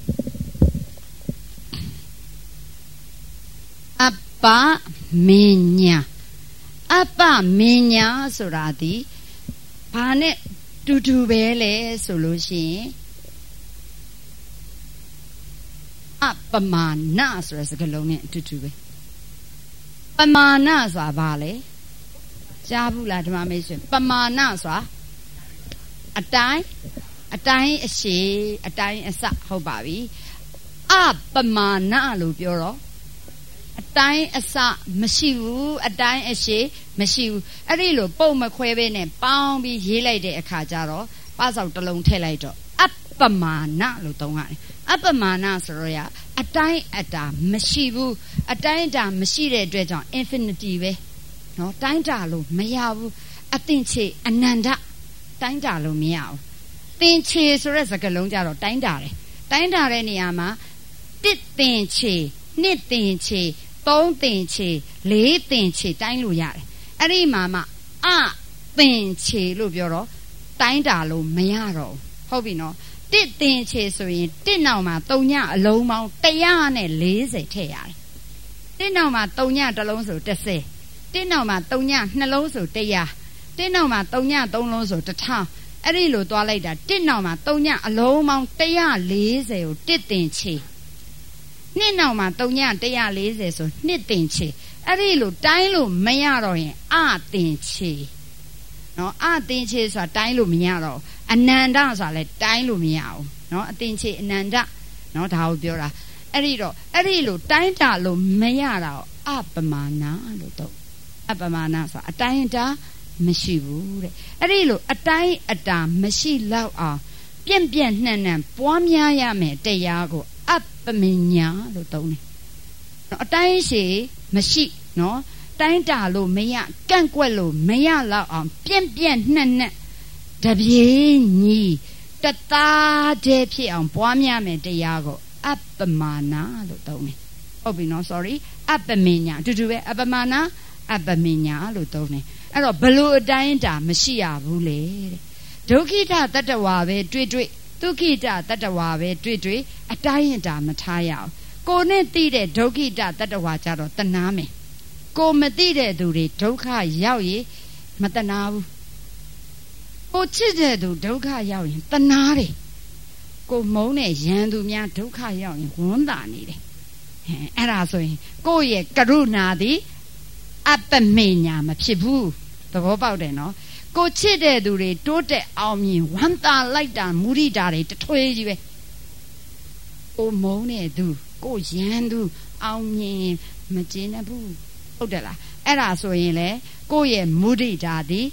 Speaker 1: အပ္ပမညာအပ္ပမညာဆိုတာဒီဘာနဲ့တူတူပဲလဲဆိုလို့ရှိရင်အပမာဏဆိုတဲ့စကားလုံးနဲ့အတူတူပဲပမာဏဆိုတာဘာလဲကြားဘူးလားဓမ္မမေ့ရှင်ပမာဏဆိုတာအတိုင်းအရှိအတိုင်းအစဟုတ်ပါပြီအပမာဏလို့ပြောတော့အတိုင်းအစမရှိဘူးအတိုင်းအရှိမရှိဘူးအဲ့ဒီလိုပုံမခွဲဘဲနဲ့ပေါင်းပြီးရေးလိုက်တဲ့အခါကျတော့ပစောက်တစ်လုံးထည့်လိုက်တော့အပမာဏလို့သုံးရတယ်အပမာဏဆိုတော့ရအတိုင်းအတာမရှိဘူးအတိုင်းအတာမရှိတဲ့အတွက်ကြောင့် infinity ပဲနော်တိုင်းတာလို့မရဘူးအသင်္ချေအနန္တတိုင်းတာလို့မရဘူးသင်္ချေဆိုတဲ့စကားလုံးကြတော့တိုင်းတာတယ်တိုင်းတာတဲ့နေရာမှာတစ်သင်္ချေနှစ်သင်္ချေ3သင်္ချေ4သင်္ချေတိုင်းလို့ရတယ်အဲ့ဒီမှာမှအသင်္ချေလို့ပြောတော့တိုင်းတာလို့မရတော့ဟုတ်ပြီနော်တစ်သင်္ချေဆိုရင်တစ်နောက်မှာ3ညအလုံးပေါင်း140ထည့်ရတယ်တစ်နောက်မှာ3ညတစ်လုံးဆို30တစ်နောက်မှာ3ညနှလုံးဆို100တစ်နောက်မှာ3ည3လုံးဆို1000အဲ့ဒီလိုသွားလိုက်တာတစ်နောက်မှာ3ညအလုံးပေါင်း140ကိုတစ်သင်္ချေနှစ်နောက်မှာ3ည140ဆိုနှစ်သင်္ချေအဲ့ဒီလိုတိုင်းလို့မရတော့ရင်အသင်္ချေနော်အသင်္ချေဆိုတာတိုင်းလို့မရတော့အနန္တဆိုတာလည်းတိုင်းလို့မရဘူးနော်အသင်္ချေအနန္တနော်ဒါကိုပြောတာအဲ့ဒီတော့အဲ့ဒီလိုတိုင်းတာလို့မရတာကိုအပမာဏလို့တော့အပမာဏဆိုတာအတိုင်းတာမရှိဘူးတဲ့အဲ့ဒီလိုအတိုင်းအတာမရှိလောက်အောင်ပြင့်ပြင့်နှံ့နှံ့ပွားများရမယ်တရားကိုအပ္ပမညာလို့သုံးတယ်အတိုင်းရှိမရှိနော်တိုင်းတာလို့မရကန့်ကွက်လို့မရလောက်အောင်ပြင့်ပြင့်နှံ့နှံ့တပြေးညီတသားတည်းဖြစ်အောင်ပွားများမယ်တရားကိုအပ္ပမာဏလို့သုံးတယ်ဟုတ်ပြီနော် sorry အပ္ပမညာအတူတူပဲအပ္ပမာဏအပ္ပမညာလို့သုံးတယ်အဲ့တော့ဘလို့အတိုင်းတာမရှိရဘူးလေတဲ့ဒုက္ခိတတတ္တဝါပဲတွေ့ဒုက္ခိတတတ္တဝါပဲတွေ့အတိုင်းအတာမထားရအောင်ကိုနဲ့သိတဲ့ဒုက္ခိတတတ္တဝါကြတော့တနာမယ်ကိုမသိတဲ့သူတွေဒုက္ခရောက်ရင်မတနာဘူးကိုချစ်တဲ့သူဒုက္ခရောက်ရင်တနာတယ်ကိုမုန်းတဲ့ရန်သူများဒုက္ခရောက်ရင်ဝမ်းသာနေတယ်အဲ့ဒါဆိုရင်ကိုယ့်ရဲ့ကရုဏာသည်အပ္ပမေညာမဖြစ်ဘူးသဘောပေါက်တယ်နော်ကိုချစ်တဲ့သူတွေတိုးတက်အောင်မြင်ဝမ်းသာလိုက်တာမုဒိတာတွေတထွေးကြီးပဲကိုမုန်းတဲ့သူကိုရန်သူအောင်မြင်မကျင်ဘူးဟုတ်တယ်လားအဲ့ဒါဆိုရင်လေကိုယ့်ရဲ့မုဒိတာသည်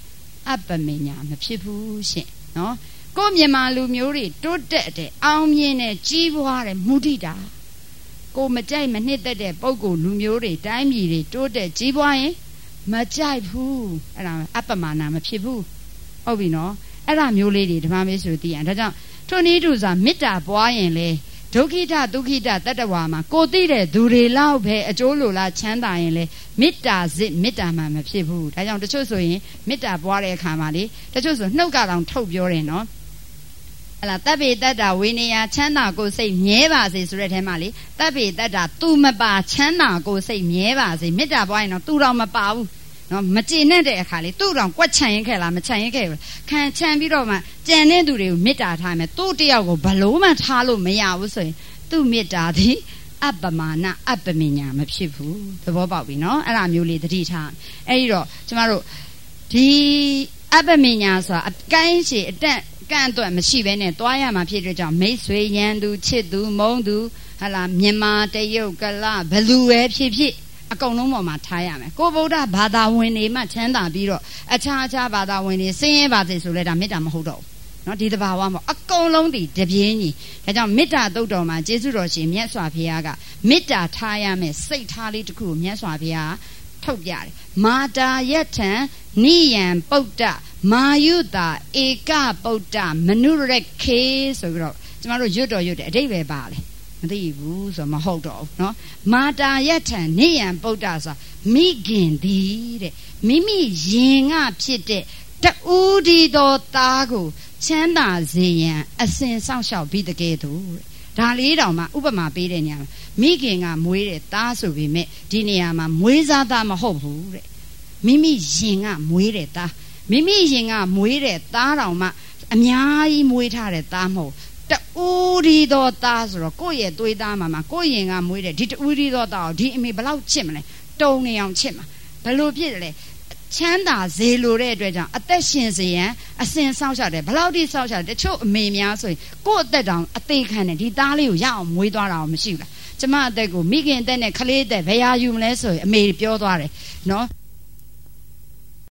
Speaker 1: အပ္ပမညာမဖြစ်ဘူးရှင်နော်ကိုမြန်မာလူမျိုးတွေတိုးတက်တဲ့အောင်မြင်တဲ့ကြီးပွားတဲ့မုဒိတာကိုမကြိုက်မနှစ်သက်တဲ့ပုဂ္ဂိုလ်လူမျိုးတွေတိုင်းပြည်တွေတိုးတက်ကြီးပွားရင်မကြိုက်ဘူးအဲ့ဒါအပ္ပမနာမဖြစ်ဘူးဟုတ်ပြီနော်အဲ့ဒါမျိုးလေးတွေဓမ္မမေဆိုသိရဒါကြောင့်ထိုနည်းတူစွာမေတ္တာပွားရင်လေဒုက္ခိတဒုက္ခိတတတ္တဝါမှာကိုသိတဲ့သူတွေလောက်ပဲအကျိုးလိုလားချမ်းသာရင်လေမေတ္တာစစ်မေတ္တာမှမဖြစ်ဘူးဒါကြောင့်တချို့ဆိုရင်မေတ္တာပွားတဲ့အခါမှာလေတချို့ဆိုနှုတ်ကတောင်ထုတ်ပြောတယ်နော်အဲ့လားတပ်ပေတတ္တာဝိနည်းချမ်းသာကိုစိတ်မြဲပါစေဆိုတဲ့ထဲမှာလေတပ်ပေတတ္တာသူမပါချမ်းသာကိုစိတ်မြဲပါစေမေတ္တာပွားရင်တော့သူတော်မပါဘူးနော်မကျေနပ်တဲ့အခါလေသူ့တောင်ကွက်ချန်ရင်ခဲ့လားမချန်ရင်ခဲ့ဘူးခံချန်ပြီးတော့မှကြံတဲ့သူတွေကိုမေတ္တာထားမယ်သူ့တယောက်ကိုဘလို့မှထားလို့မရဘူးဆိုရင်သူ့မေတ္တာသည်အပ္ပမာနအပ္ပမညာမဖြစ်ဘူးသဘောပေါက်ပြီနော်အဲ့ဒါမျိုးလေးသတိထားအဲ့ဒီတော့ကျမတို့ဒီအပ္ပမညာဆိုတာအကိုင်းချေအတန့်ကန့်အတွက်မရှိဘဲနဲ့တွားရမှာဖြစ်တဲ့ကြောင့်မိတ်ဆွေရန်သူချစ်သူမုန်းသူဟလာမြန်မာတရုတ်ကလဘလူပဲဖြစ်ဖြစ်အကုန်လုံးပေါ်မှာထားရမယ်ကိုဗုဒ္ဓဘာသာဝင်တွေမှချမ်းသာပြီးတော့အခြားဘာသာဝင်တွေဆင်းရဲပါစေဆိုလဲဒါမေတ္တာမဟုတ်တော့ဘူးနော်ဒီတဘာဝမှာအကုန်လုံးဒီတပြင်းကြီးဒါကြောင့်မေတ္တာသုတ်တော်မှာကျေးဇူးတော်ရှင်မြတ်စွာဘုရားကမေတ္တာထားရမယ်စိတ်ထားလေးတစ်ခုကိုမြတ်စွာဘုရားထုတ်ပြတယ်မာတာယထံနိယံပုဒ္ဒမာယုတာဧကပုဒ္ဒမနုရခေဆိုပြီးတော့ကျမတို့ရွတ်တော်ရွတ်တယ်အဓိပ္ပာယ်ပါလေမသိဘူးဆိုမဟုတ်တော့ဘူးเนาะမာတာယထံနိယံပုဒ္ဒဆိုမိခင်သည်တဲ့မိမိရင်ကဖြစ်တဲ့တူဒီတော်သားကိုချမ်းသာစေရန်အစဉ်စောင့်ရှောက်ပြီးတကယ်သူဒါလေးတောင်မှဥပမာပေးတဲ့နေရာမှာမိခင်ကမွေးတဲ့သားဆိုပေမဲ့ဒီနေရာမှာမွေးစားသားမဟုတ်ဘူးတဲ့မိမိရင်ကမွေးတဲ့သားမိမိရင်ကမွေးတဲ့သားတောင်မှအများကြီးမွေးထားတဲ့သားမဟုတ်တူဒီတော်သားဆိုတော့ကိုယ့်ရဲ့သွေးသားမှာကိုယ့်ရင်ကမွေးတဲ့ဒီတူဒီတော်သားကိုဒီအမေဘလောက်ချစ်မလဲတုံနေအောင်ချစ်မှာဘလို့ဖြစ်တယ်လဲချမ်းသာစေလိုတဲ့အတွက်ကြောင့်အသက်ရှင်စေရန်အစဉ်စောင့်ရှောက်တယ်ဘလောက်ထိစောင့်ရှောက်တယ်တချို့အမေများဆိုရင်ကိုယ့်အသက်တောင်အသေးခံတယ်ဒီသားလေးကိုရအောင်မွေးသွားတာမရှိဘူးလားကျမအသက်ကိုမိခင်အသက်နဲ့ကလေးအသက်ဘယ်ဟာယူမလဲဆိုရင်အမေပြောသွားတယ်နော်